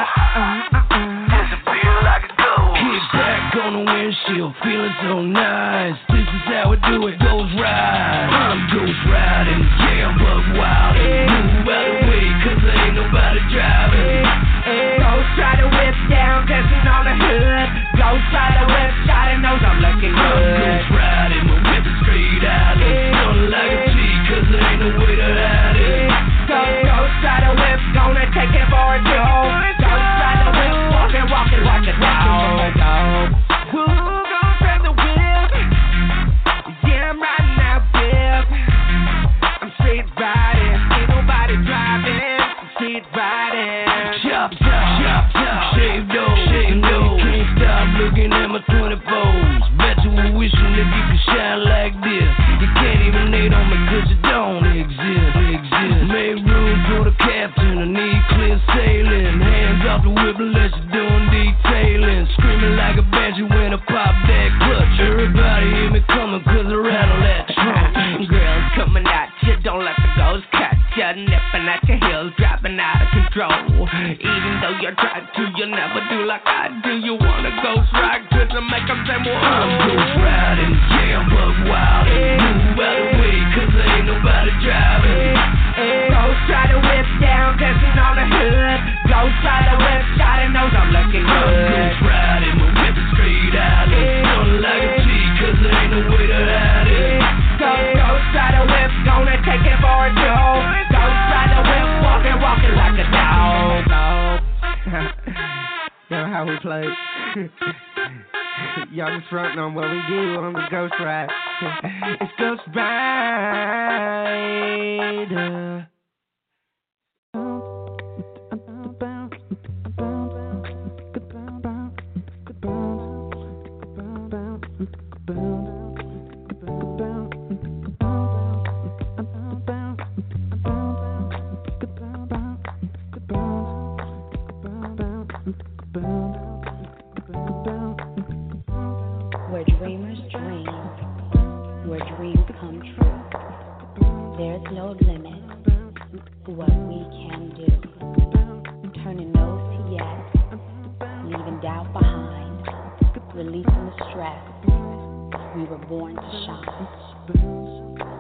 On the windshield, feeling so nice. This is how we do it, Ghost Ride. I'm Ghost Riding, yeah, I'm buck wild. Move out the way, cause there ain't nobody driving. Ghost try to whip down, dancing on the hood. Ghost try to whip, shot and knows I'm looking good. I'm Ghost Riding, my whip is straight out. Feeling like a G, cause there ain't no way to hide it. Ghost, ghost try to whip, gonna take it for a joke. Ghost try to whip, walking, walking, walking down. Who gon' grab the whip? Yeah, I'm riding that whip. I'm straight riding, ain't nobody driving. I'm straight riding. Chop, chop, chop, chop. Shave those, shave those. Can't stop looking at my twenty-fours. Bet you were wishing that you could shine like this. You can't even hate on me cause you don't exist. exist. Make room for the captain, I need clear sailing. Hands off the whip unless you're doing detailing. Screaming like a banshee when I pop that clutch. Everybody hear me coming cause I rattle that trunk. Girls coming at you, don't let the ghost catch you. Nipping at your heels, dropping out of control. Even though you're trying to, you'll never do like I do. You wanna ghost ride cause I make them say, whoa. I'm ghost riding, yeah, I'm buck wild. Move out the way cause there ain't nobody driving. Ghost try to whip down, dancing on the hood. Ghost try to whip, shot and knows I'm looking good. I'm ghost riding, my whip is straight out. Feeling like a G cause there ain't no way to hide it. Ghost, ghost try to whip, gonna take it for a joke. Ghost try to whip, walking, walking like a dog. You know how we play. Y'all just frontin' on what we do on the Ghost Ride. It's Ghost Rider. Where dreamers dream, where dreams come true. There's no limit stress. We were born to shine.